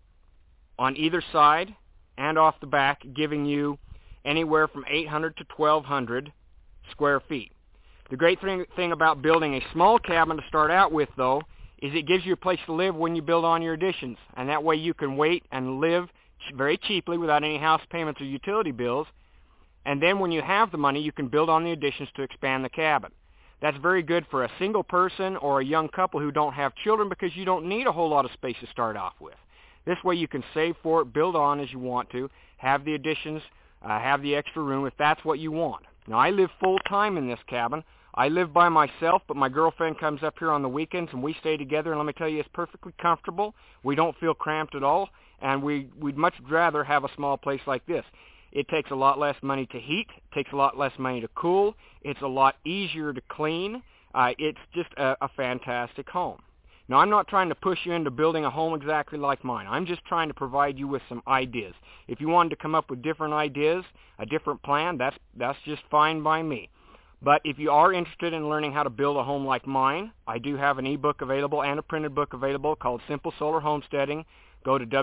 Speaker 19: on either side and off the back, giving you anywhere from 800 to 1,200 square feet. The great thing about building a small cabin to start out with, though, is it gives you a place to live when you build on your additions. And that way you can wait and live very cheaply without any house payments or utility bills. And then when you have the money, you can build on the additions to expand the cabin. That's very good for a single person or a young couple who don't have children because you don't need a whole lot of space to start off with. This way you can save for it, build on as you want to, have the additions, have the extra room if that's what you want. Now, I live full-time in this cabin. I live by myself, but my girlfriend comes up here on the weekends, and we stay together, and let me tell you, it's perfectly comfortable. We don't feel cramped at all, and we'd much rather have a small place like this. It takes a lot less money to heat. It takes a lot less money to cool. It's a lot easier to clean. It's just a fantastic home. Now, I'm not trying to push you into building a home exactly like mine. I'm just trying to provide you with some ideas. If you wanted to come up with different ideas, a different plan, that's just fine by me. But if you are interested in learning how to build a home like mine, I do have an ebook available and a printed book available called Simple Solar Homesteading. Go to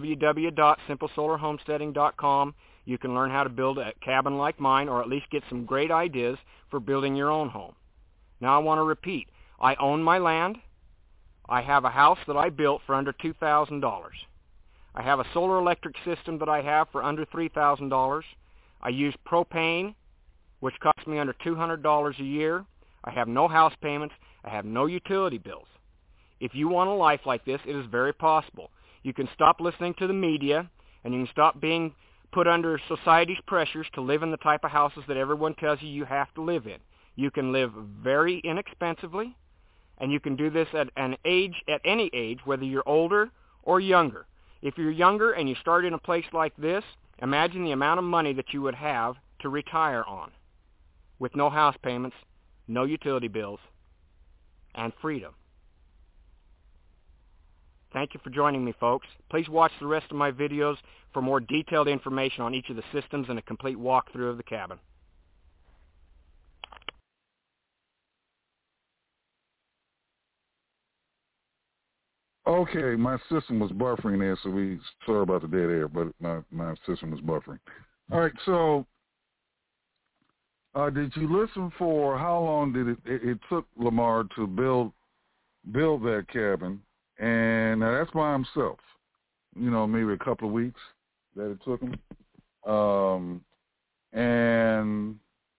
Speaker 19: www.simplesolarhomesteading.com. You can learn how to build a cabin like mine, or at least get some great ideas for building your own home. Now, I want to repeat. I own my land. I have a house that I built for under $2,000. I have a solar electric system that I have for under $3,000. I use propane, which costs me under $200 a year. I have no house payments. I have no utility bills. If you want a life like this, it is very possible. You can stop listening to the media, and you can stop being put under society's pressures to live in the type of houses that everyone tells you have to live in. You can live very inexpensively, and you can do this at any age, whether you're older or younger. If you're younger and you start in a place like this, imagine the amount of money that you would have to retire on, with no house payments, no utility bills, and freedom. Thank you for joining me, folks. Please watch the rest of my videos for more detailed information on each of the systems and a complete walkthrough of the cabin.
Speaker 16: Okay, my system was buffering there, so sorry about the dead air, but my system was buffering. All right, so did you listen for how long did it took Lamar to build that cabin? And now that's by himself. You know, maybe a couple of weeks that it took him. And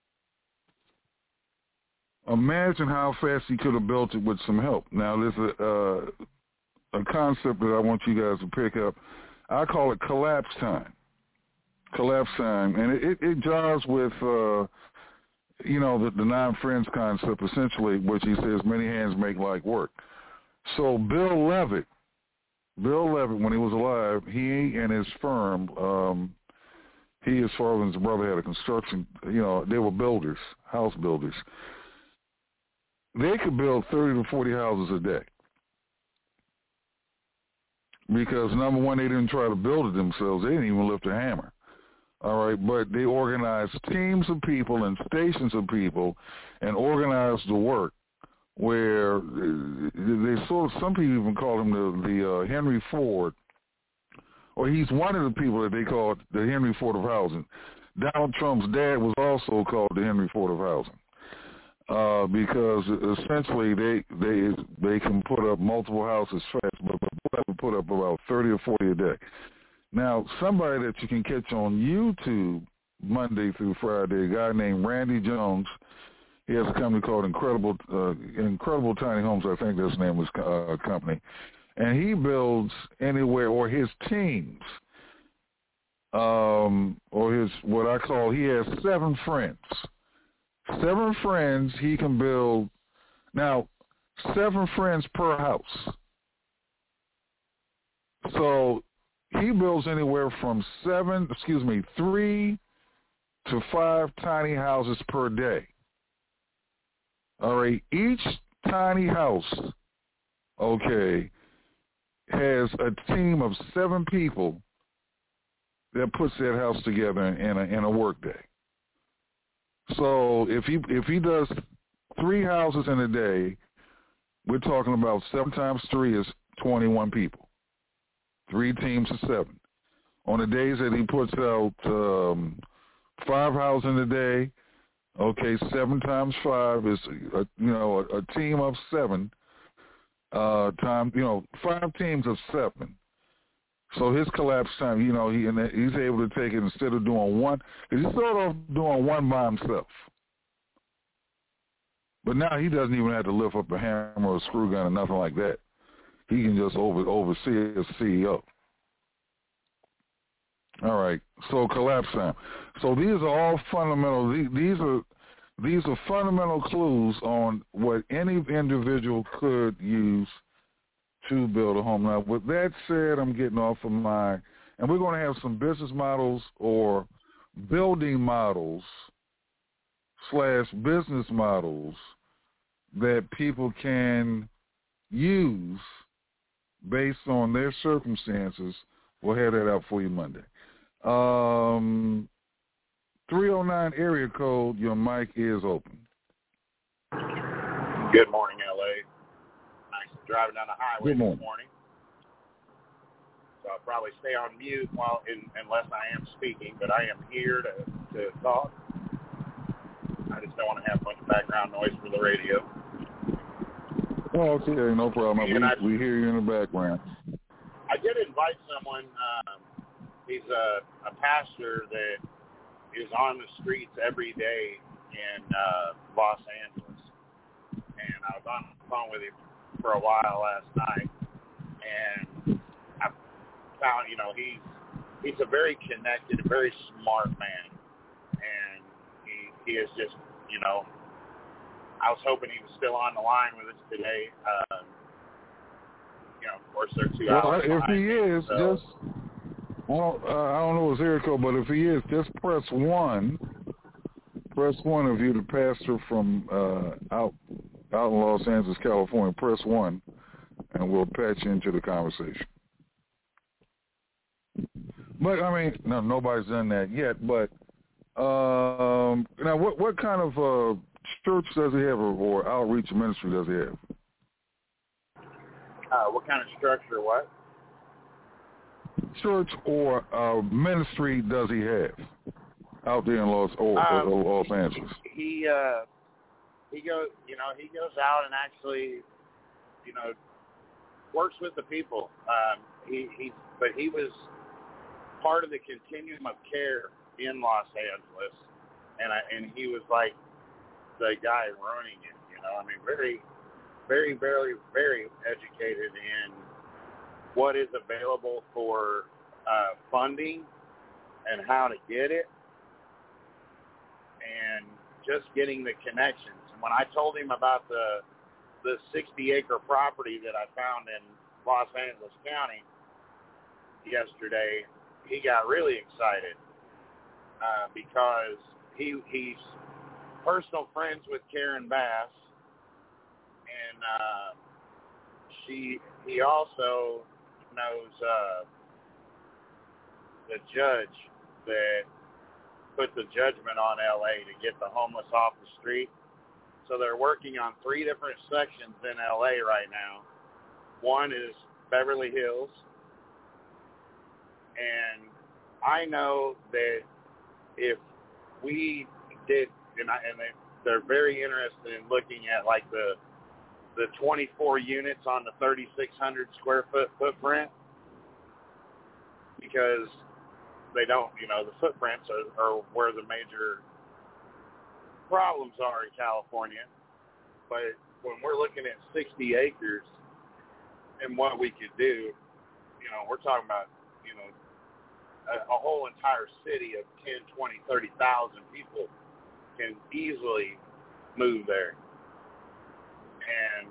Speaker 16: imagine how fast he could have built it with some help. Now, there's a concept that I want you guys to pick up. I call it collapse time. Collapse time. And it jives with, the nine friends concept, essentially, which he says many hands make light work. So Bill Levitt, when he was alive, he and his firm, his father and his brother had a construction, they were builders, house builders. They could build 30 to 40 houses a day. Because, number one, they didn't try to build it themselves. They didn't even lift a hammer. All right, but they organized teams of people and stations of people and organized the work where they some people even call him the Henry Ford, or he's one of the people that they call the Henry Ford of housing. Donald Trump's dad was also called the Henry Ford of housing. Because essentially they can put up multiple houses fast, but put up about 30 or 40 a day. Now, somebody that you can catch on YouTube Monday through Friday, a guy named Randy Jones. He has a company called Incredible Tiny Homes. I think that's the name of his company. And he builds anywhere, or his teams, or his, what I call, he has 7 friends. 7 friends he can build. Now, 7 friends per house. So he builds anywhere from 3 to 5 tiny houses per day. All right, each tiny house, okay, has a team of 7 people that puts that house together in a work day. So if he does 3 houses in a day, we're talking about 7 times 3 is 21 people. 3 teams of 7. On the days that he puts out 5 houses in a day, okay, 7 times 5 is a team of 7 times 5 teams of 7. So his collapse time, he's able to take it instead of doing one. Because he started off doing one by himself, but now he doesn't even have to lift up a hammer or a screw gun or nothing like that. He can just oversee as CEO. All right, so collapse time. So these are all fundamental. These are fundamental clues on what any individual could use to build a home. Now, with that said, I'm getting off of and we're going to have some business models or building models / business models that people can use based on their circumstances. We'll have that out for you Monday. 309 area code, your mic is open.
Speaker 20: Good morning, L.A. Nice driving down the highway this morning. So I'll probably stay on mute unless I am speaking, but I am here to talk. I just don't want to have a bunch of background noise for the radio.
Speaker 16: Oh, okay, no problem. We hear you in the background.
Speaker 20: I did invite someone. He's a pastor that is on the streets every day in Los Angeles. And I was on the phone with him for a while last night. And I found, he's a very connected, very smart man. And he is just, I was hoping he was still on the line with us today. Of course, they're 2 hours
Speaker 16: if
Speaker 20: behind
Speaker 16: he is, I don't know his area code, but if he is, just press 1. Press 1 if you're the pastor from out in Los Angeles, California. Press 1, and we'll patch you into the conversation. But, no, nobody's done that yet. But now, what kind of church does he have or outreach ministry does he have?
Speaker 20: What kind of structure, what?
Speaker 16: Church or ministry does he have out there in Los Angeles?
Speaker 20: He goes, he goes out and actually, works with the people. But he was part of the continuum of care in Los Angeles, and he was like the guy running it. Very, very, very, very educated in what is available for funding and how to get it, and just getting the connections. And when I told him about the 60-acre property that I found in Los Angeles County yesterday, he got really excited because he's personal friends with Karen Bass, and he also knows the judge that put the judgment on L.A. to get the homeless off the street. So they're working on 3 different sections in L.A. right now. One is Beverly Hills, and I know that if we did, they're very interested in looking at like the the 24 units on the 3,600 square foot footprint because they don't, the footprints are where the major problems are in California. But when we're looking at 60 acres and what we could do, we're talking about, a whole entire city of 10, 20, 30,000 people can easily move there. And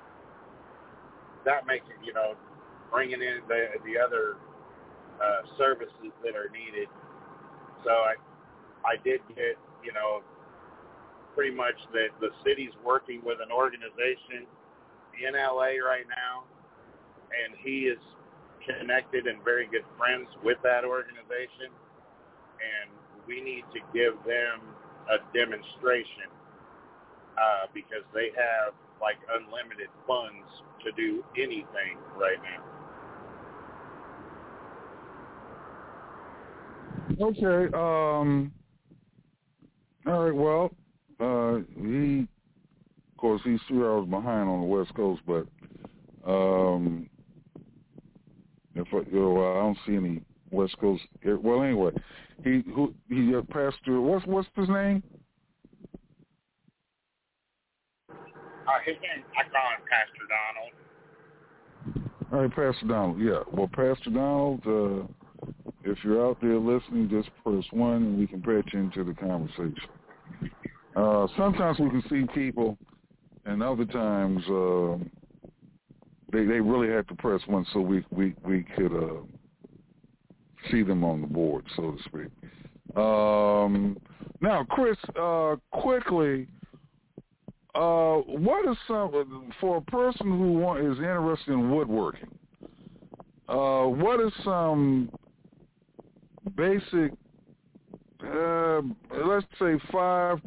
Speaker 20: that makes it, bringing in the other services that are needed. So I did get, pretty much that the city's working with an organization in LA right now, and he is connected and very good friends with that organization, and we need to give them a demonstration because they have like unlimited funds to do anything right now.
Speaker 16: Okay. All right. Well, of course, he's 3 hours behind on the West Coast, but I don't see any West Coast. Well, anyway, he Pastor. What's his name?
Speaker 20: His name, I call him Pastor Donald.
Speaker 16: All right, Pastor Donald. Yeah. Well, Pastor Donald, if you're out there listening, just press 1 and we can patch into the conversation. Sometimes we can see people, and other times they really have to press 1 so we could see them on the board, so to speak. Now, Chris, quickly, what is for a person who is interested in woodworking? What is some basic, let's say 5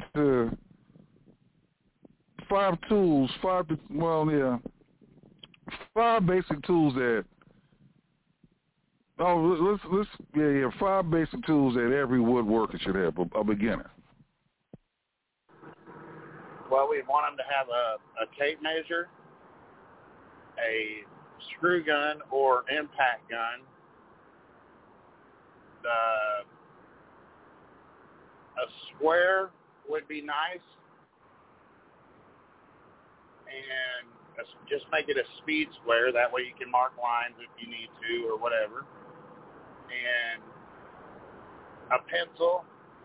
Speaker 16: tools, 5 basic tools that 5 basic tools that every woodworker should have, a beginner.
Speaker 20: Well, we want them to have a tape measure, a screw gun or impact gun, a square would be nice, and just make it a speed square. That way you can mark lines if you need to or whatever. And a pencil.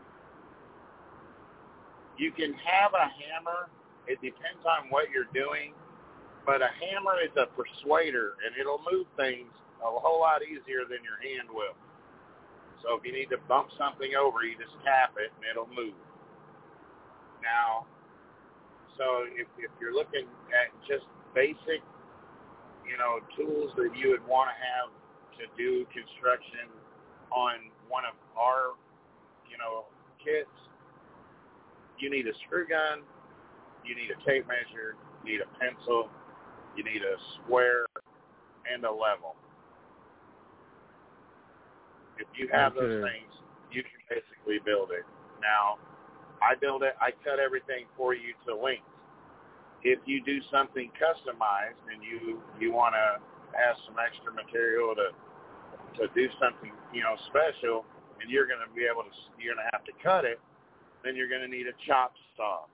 Speaker 20: You can have a hammer. It depends on what you're doing. But a hammer is a persuader, and it'll move things a whole lot easier than your hand will. So if you need to bump something over, you just tap it, and it'll move. Now, so if you're looking at just basic, tools that you would want to have to do construction on one of our, kits, you need a screw gun, you need a tape measure, you need a pencil, you need a square, and a level. If you have those things, you can basically build it. Now, I build it, I cut everything for you to length. If you do something customized and you want to add some extra material to do something, special, and you're going to have to cut it, then you're going to need a chop saw.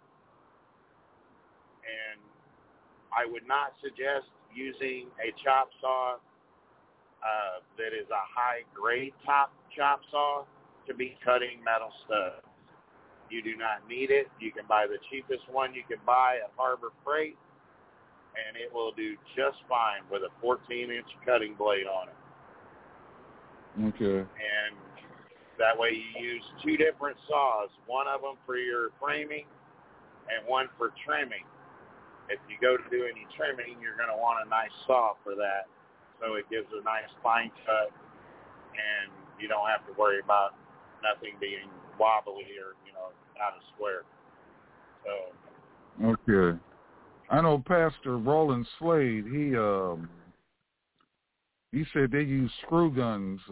Speaker 20: And I would not suggest using a chop saw that is a high-grade chop saw to be cutting metal studs. You do not need it. You can buy the cheapest one you can buy at Harbor Freight, and it will do just fine with a 14-inch cutting blade on it.
Speaker 16: Okay.
Speaker 20: And that way you use 2 different saws, one of them for your framing and one for trimming. If you go to do any trimming, you're going to want a nice saw for that, so it gives a nice fine cut, and you don't have to worry about nothing being wobbly or, out of square. So.
Speaker 16: Okay. I know Pastor Roland Slade, he said they use screw guns.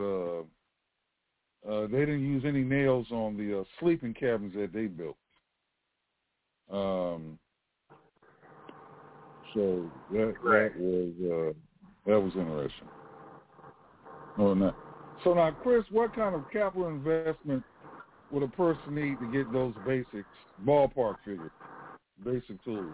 Speaker 16: They didn't use any nails on the sleeping cabins that they built. So that was interesting. Oh, no. So now, Chris, what kind of capital investment would a person need to get those basics, ballpark figures, basic tools?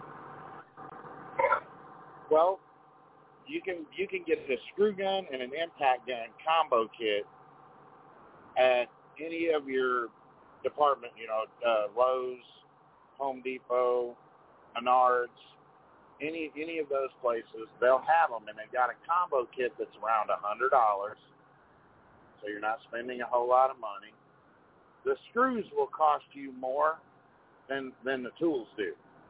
Speaker 20: Well, you can get a screw gun and an impact gun combo kit at any of your department, Lowe's, Home Depot, Menards, any of those places. They'll have them, and they've got a combo kit that's around $100, so you're not spending a whole lot of money. The screws will cost you more than the tools do.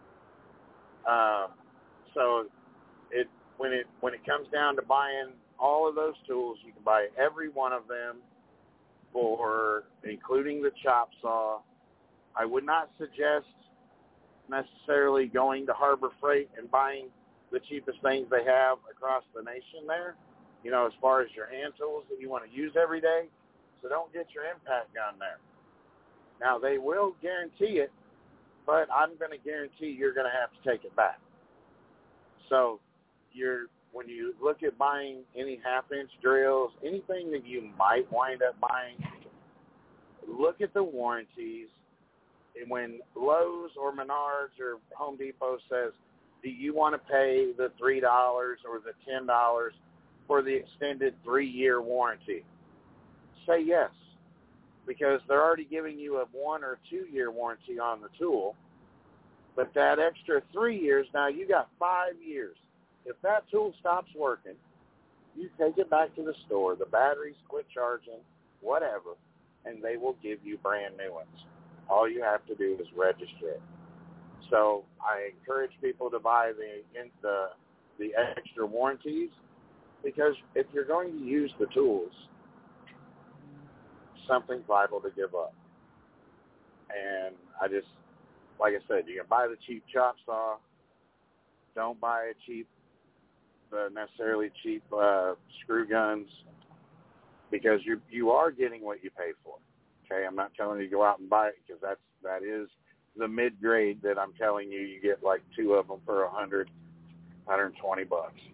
Speaker 20: So when it comes down to buying all of those tools, you can buy every one of them for including the chop saw. I would not suggest necessarily going to Harbor Freight and buying the cheapest things they have across the nation there, as far as your hand tools that you want to use every day. So don't get your impact gun there. Now, they will guarantee it, but I'm going to guarantee you're going to have to take it back. So when you look at buying any half-inch drills, anything that you might wind up buying, look at the warranties. And when Lowe's or Menards or Home Depot says, do you want to pay the $3 or the $10 for the extended 3-year warranty? Say yes, because they're already giving you a 1 or 2-year warranty on the tool. But that extra 3 years, now you got 5 years. If that tool stops working, you take it back to the store, the batteries quit charging, whatever, and they will give you brand new ones. All you have to do is register it. So I encourage people to buy the extra warranties, because if you're going to use the tools, something's liable to give up. And like I said, you can buy the cheap chop saw. Don't buy necessarily cheap screw guns, because you are getting what you pay for. Okay, I'm not telling you to go out and buy it, because that is the mid-grade that I'm telling you. You get like 2 of them for $100, $120.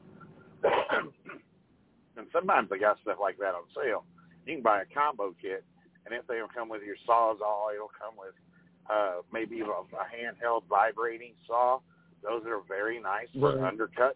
Speaker 20: And sometimes they got stuff like that on sale. You can buy a combo kit, and if they don't come with your Sawzall, it'll come with maybe a handheld vibrating saw. Those are very nice for undercuts.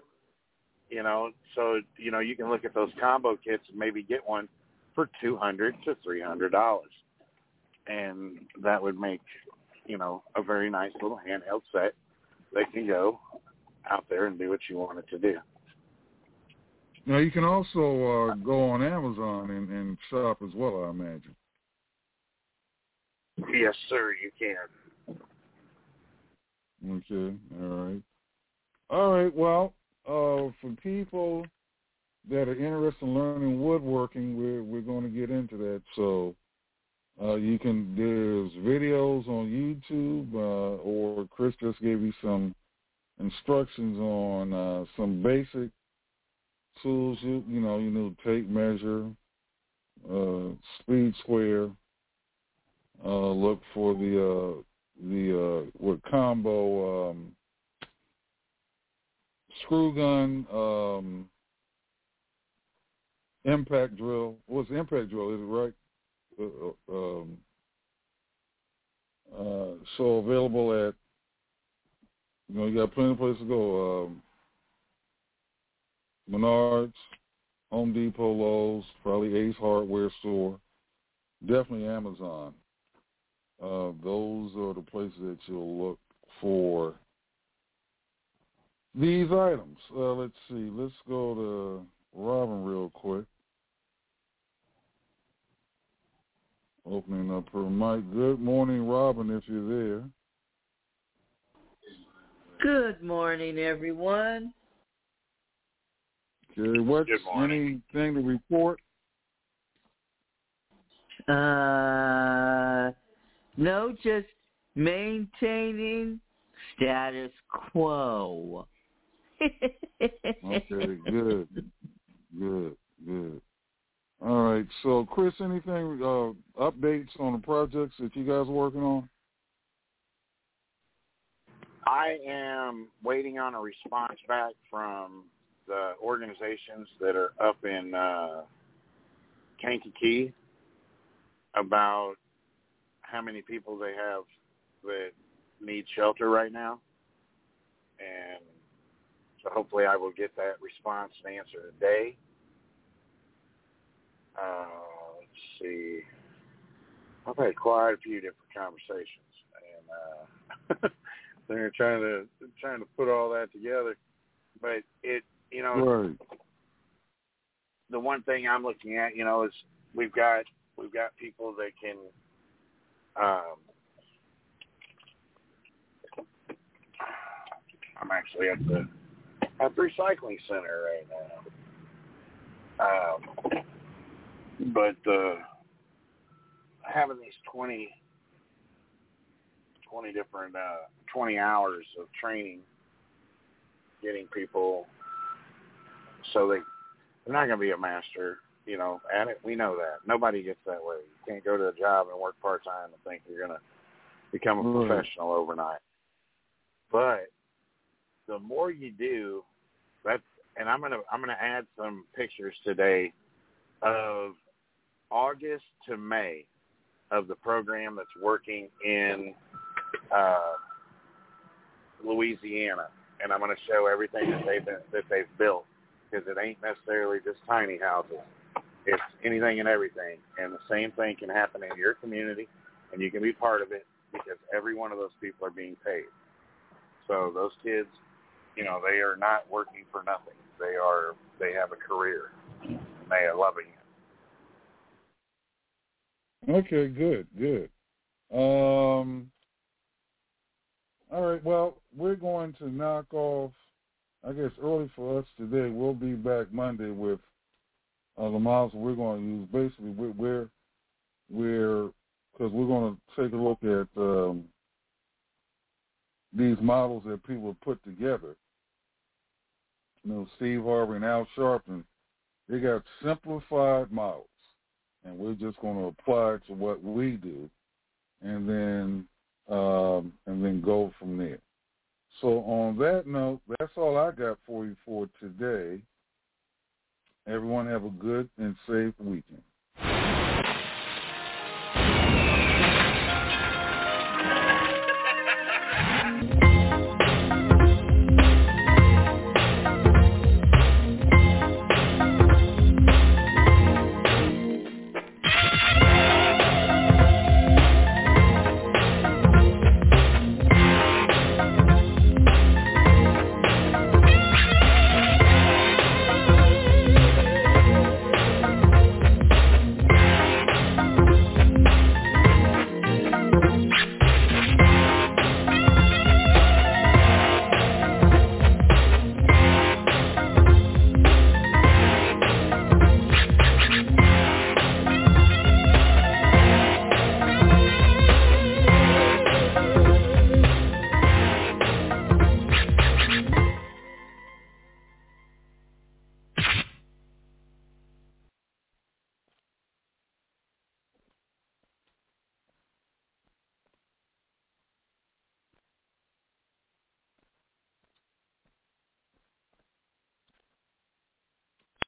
Speaker 20: So you can look at those combo kits and maybe get one for $200 to $300, and that would make a very nice little handheld set that can go out there and do what you want it to do.
Speaker 16: Now you can also go on Amazon and shop as well, I imagine.
Speaker 20: Yes, sir, you can.
Speaker 16: Okay, all right. Well, for people that are interested in learning woodworking, we're going to get into that. So there's videos on YouTube, or Chris just gave you some instructions on some basic tools. You know, tape measure, speed square. Look for the combo screw gun, impact drill. What's impact drill? Is it right? So available at, you got plenty of places to go. Menards, Home Depot, Lowe's, probably Ace Hardware store, definitely Amazon. Those are the places that you'll look for these items. Let's see. Let's go to Robin real quick. Opening up her mic. Good morning, Robin, if you're there.
Speaker 21: Good morning, everyone.
Speaker 16: Okay, what's anything to report?
Speaker 21: No, just maintaining status quo.
Speaker 16: Okay, good. All right, so Chris, anything, updates on the projects that you guys are working on?
Speaker 20: I am waiting on a response back from the organizations that are up in Kankakee about how many people they have that need shelter right now. And so hopefully I will get that response and answer today. Let's see. I've had quite a few different conversations, and they're trying to put all that together. But it,
Speaker 16: right.
Speaker 20: The one thing I'm looking at, is we've got people that can. I'm actually at the recycling center right now. But having these 20 different 20 hours of training, getting people so they're not going to be a master, at it. We know that. Nobody gets that way. You can't go to a job and work part-time and think you're going to become a professional overnight. But the more you do, and I'm gonna add some pictures today of August to May of the program that's working in Louisiana, and I'm going to show everything that they've built, because it ain't necessarily just tiny houses. It's anything and everything, and the same thing can happen in your community, and you can be part of it because every one of those people are being paid. So those kids, they are not working for nothing. They have a career, and they are loving it.
Speaker 16: Okay, good. All right, well, we're going to knock off, I guess, early for us today. We'll be back Monday with the models we're going to use. Basically, because we're going to take a look at these models that people have put together. Steve Harvey and Al Sharpton, they got simplified models, and we're just going to apply it to what we do, and then go from there. So on that note, that's all I got for you for today. Everyone have a good and safe weekend.